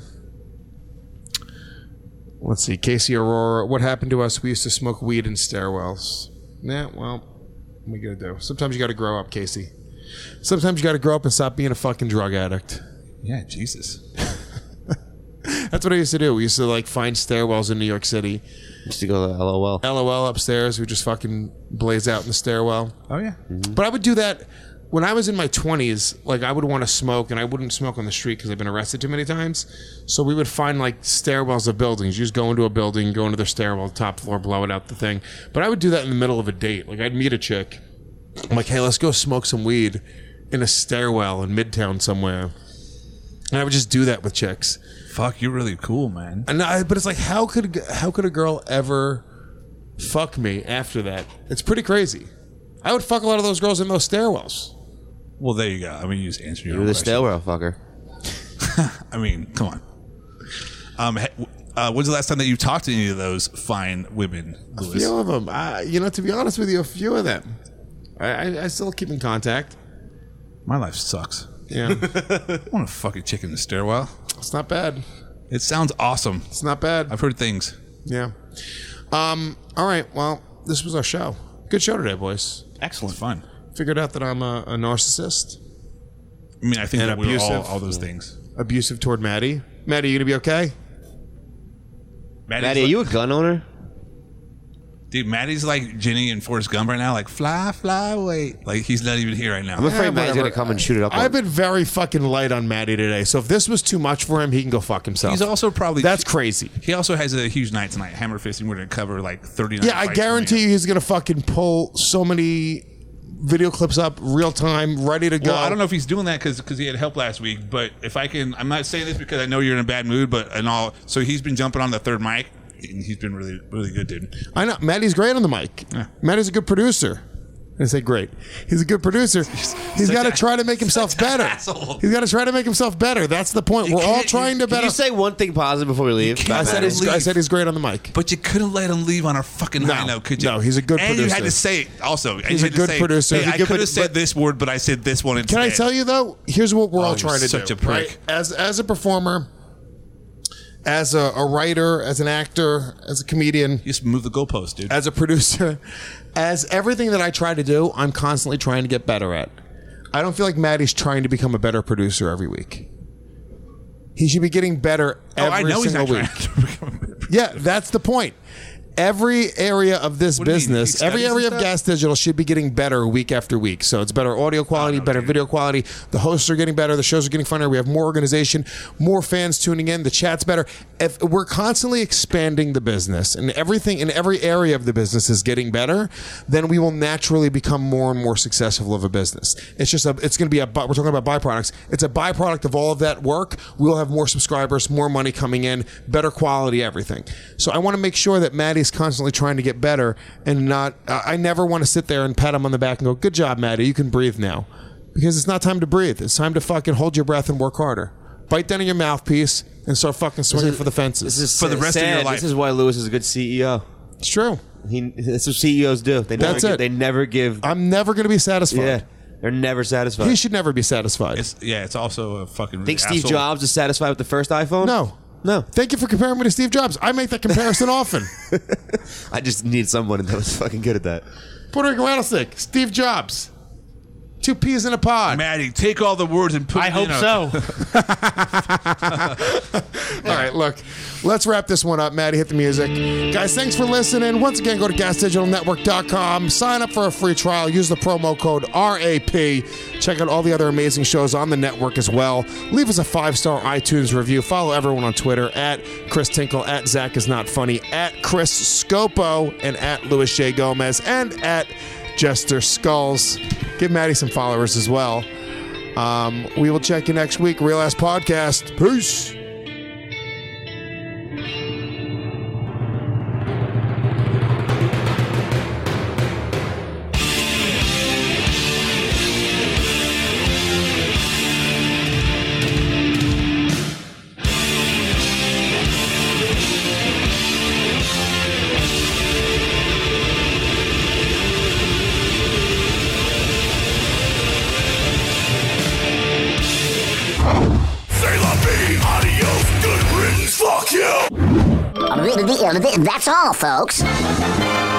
Let's see. Casey Aurora. What happened to us? We used to smoke weed in stairwells. Yeah. Well, what are we gonna do? Sometimes you got to grow up, Casey. Sometimes you got to grow up and stop being a fucking drug addict. Yeah, Jesus. That's That's what I used to do. We used to like find stairwells in New York City. Used to go to LOL. LOL upstairs. We just fucking blaze out in the stairwell. Oh yeah. But I would do that when I was in my 20s. Like I would want to smoke, and I wouldn't smoke on the street because I've been arrested too many times. So we would find like stairwells of buildings. You just go into a building, go into their stairwell, top floor, blow it out the thing. But I would do that in the middle of a date. Like I'd meet a chick. I'm like, hey, let's go smoke some weed in a stairwell in Midtown somewhere. And I would just do that with chicks. Fuck, you're really cool, man. But it's like, how could a girl ever fuck me after that? It's pretty crazy. I would fuck a lot of those girls in those stairwells. Well, there you go. I mean, you just answered your You're own the question. stairwell fucker. I mean, come on. When's the last time that you talked to any of those fine women, Lewis? A few of them. To be honest with you, a few of them. I still keep in contact. My life sucks. Yeah. I want to fuck a chick in the stairwell. It's not bad. It sounds awesome. It's not bad. I've heard things. Yeah. All right. Well, this was our show. Good show today, boys. Excellent. It's fun. Figured out that I'm a narcissist. I mean, I think and that we're all those things. Abusive toward Maddie. Maddie, you gonna be okay? Maddie, are you a gun owner? Dude, Maddie's like Ginny and Forrest Gump right now. Like, fly, fly away. Like, he's not even here right now. I'm afraid Maddie's going to come and shoot it up. I've been very fucking light on Maddie today. So if this was too much for him, he can go fuck himself. He's also probably... That's crazy. He also has a huge night tonight. Hammer fisting. We're going to cover like 39 Yeah, I guarantee you he's going to fucking pull so many video clips up real time, ready to go. Well, I don't know if he's doing that because he had help last week. But if I can... I'm not saying this because I know you're in a bad mood, but so he's been jumping on the third mic. He's been really, really good, dude. I know. Maddie's great on the mic. Yeah. Maddie's a good producer. I say great. He's a good producer. He's got to try to make himself better. He's got to try to make himself better. That's the point. We're all trying to better. Can you say one thing positive before we leave? I said he's great on the mic. But you couldn't let him leave on a fucking high note, could you? No, he's a good producer. And you had to say it also. He's a good producer. Hey, I could have said this word, but I said this one instead. Can I tell you, though? Here's what we're all trying to do. Such a prick. Right? As a performer, as a writer, as an actor, as a comedian. Just move the goalpost, dude. As a producer, as everything that I try to do, I'm constantly trying to get better at. I don't feel like Maddie's trying to become a better producer every week. He should be getting better every single week. Yeah, that's the point. Every area of this business, every area of Gas Digital should be getting better week after week. So it's better audio quality, better video quality. The hosts are getting better. The shows are getting funnier. We have more organization, more fans tuning in. The chat's better. If we're constantly expanding the business and everything in every area of the business is getting better, then we will naturally become more and more successful of a business. It's just it's going to be we're talking about byproducts. It's a byproduct of all of that work. We'll have more subscribers, more money coming in, better quality, everything. So I want to make sure that Maddie's constantly trying to get better and not I never want to sit there and pat him on the back and go, good job, Maddie, you can breathe now. Because it's not time to breathe. It's time to fucking hold your breath and work harder. Bite down on your mouthpiece and start fucking swinging for the fences. This is for the rest of your life. This is why Lewis is a good CEO. It's true. That's what CEOs do. They never give. I'm never going to be satisfied. Yeah. They're never satisfied. He should never be satisfied. It's also a fucking Think Steve Jobs is satisfied with the first iPhone? No. Thank you for comparing me to Steve Jobs. I make that comparison often. I just need someone that was fucking good at that. Puerto Rican rattlesnake, Steve Jobs. 2 peas in a pod. Maddie, take all the words and put I hope so. All right, look. Let's wrap this one up. Maddie, hit the music. Guys, thanks for listening. Once again, go to GasDigitalNetwork.com. Sign up for a free trial. Use the promo code RAP. Check out all the other amazing shows on the network as well. Leave us a 5-star iTunes review. Follow everyone on Twitter at Chris Tinkle, at Zach is Not Funny, at Chris Scopo, and at Louis J. Gomez, and at Jester Skulls. Give Maddie some followers as well. We will check you next week. Real Ass Podcast. Peace. That's all, folks.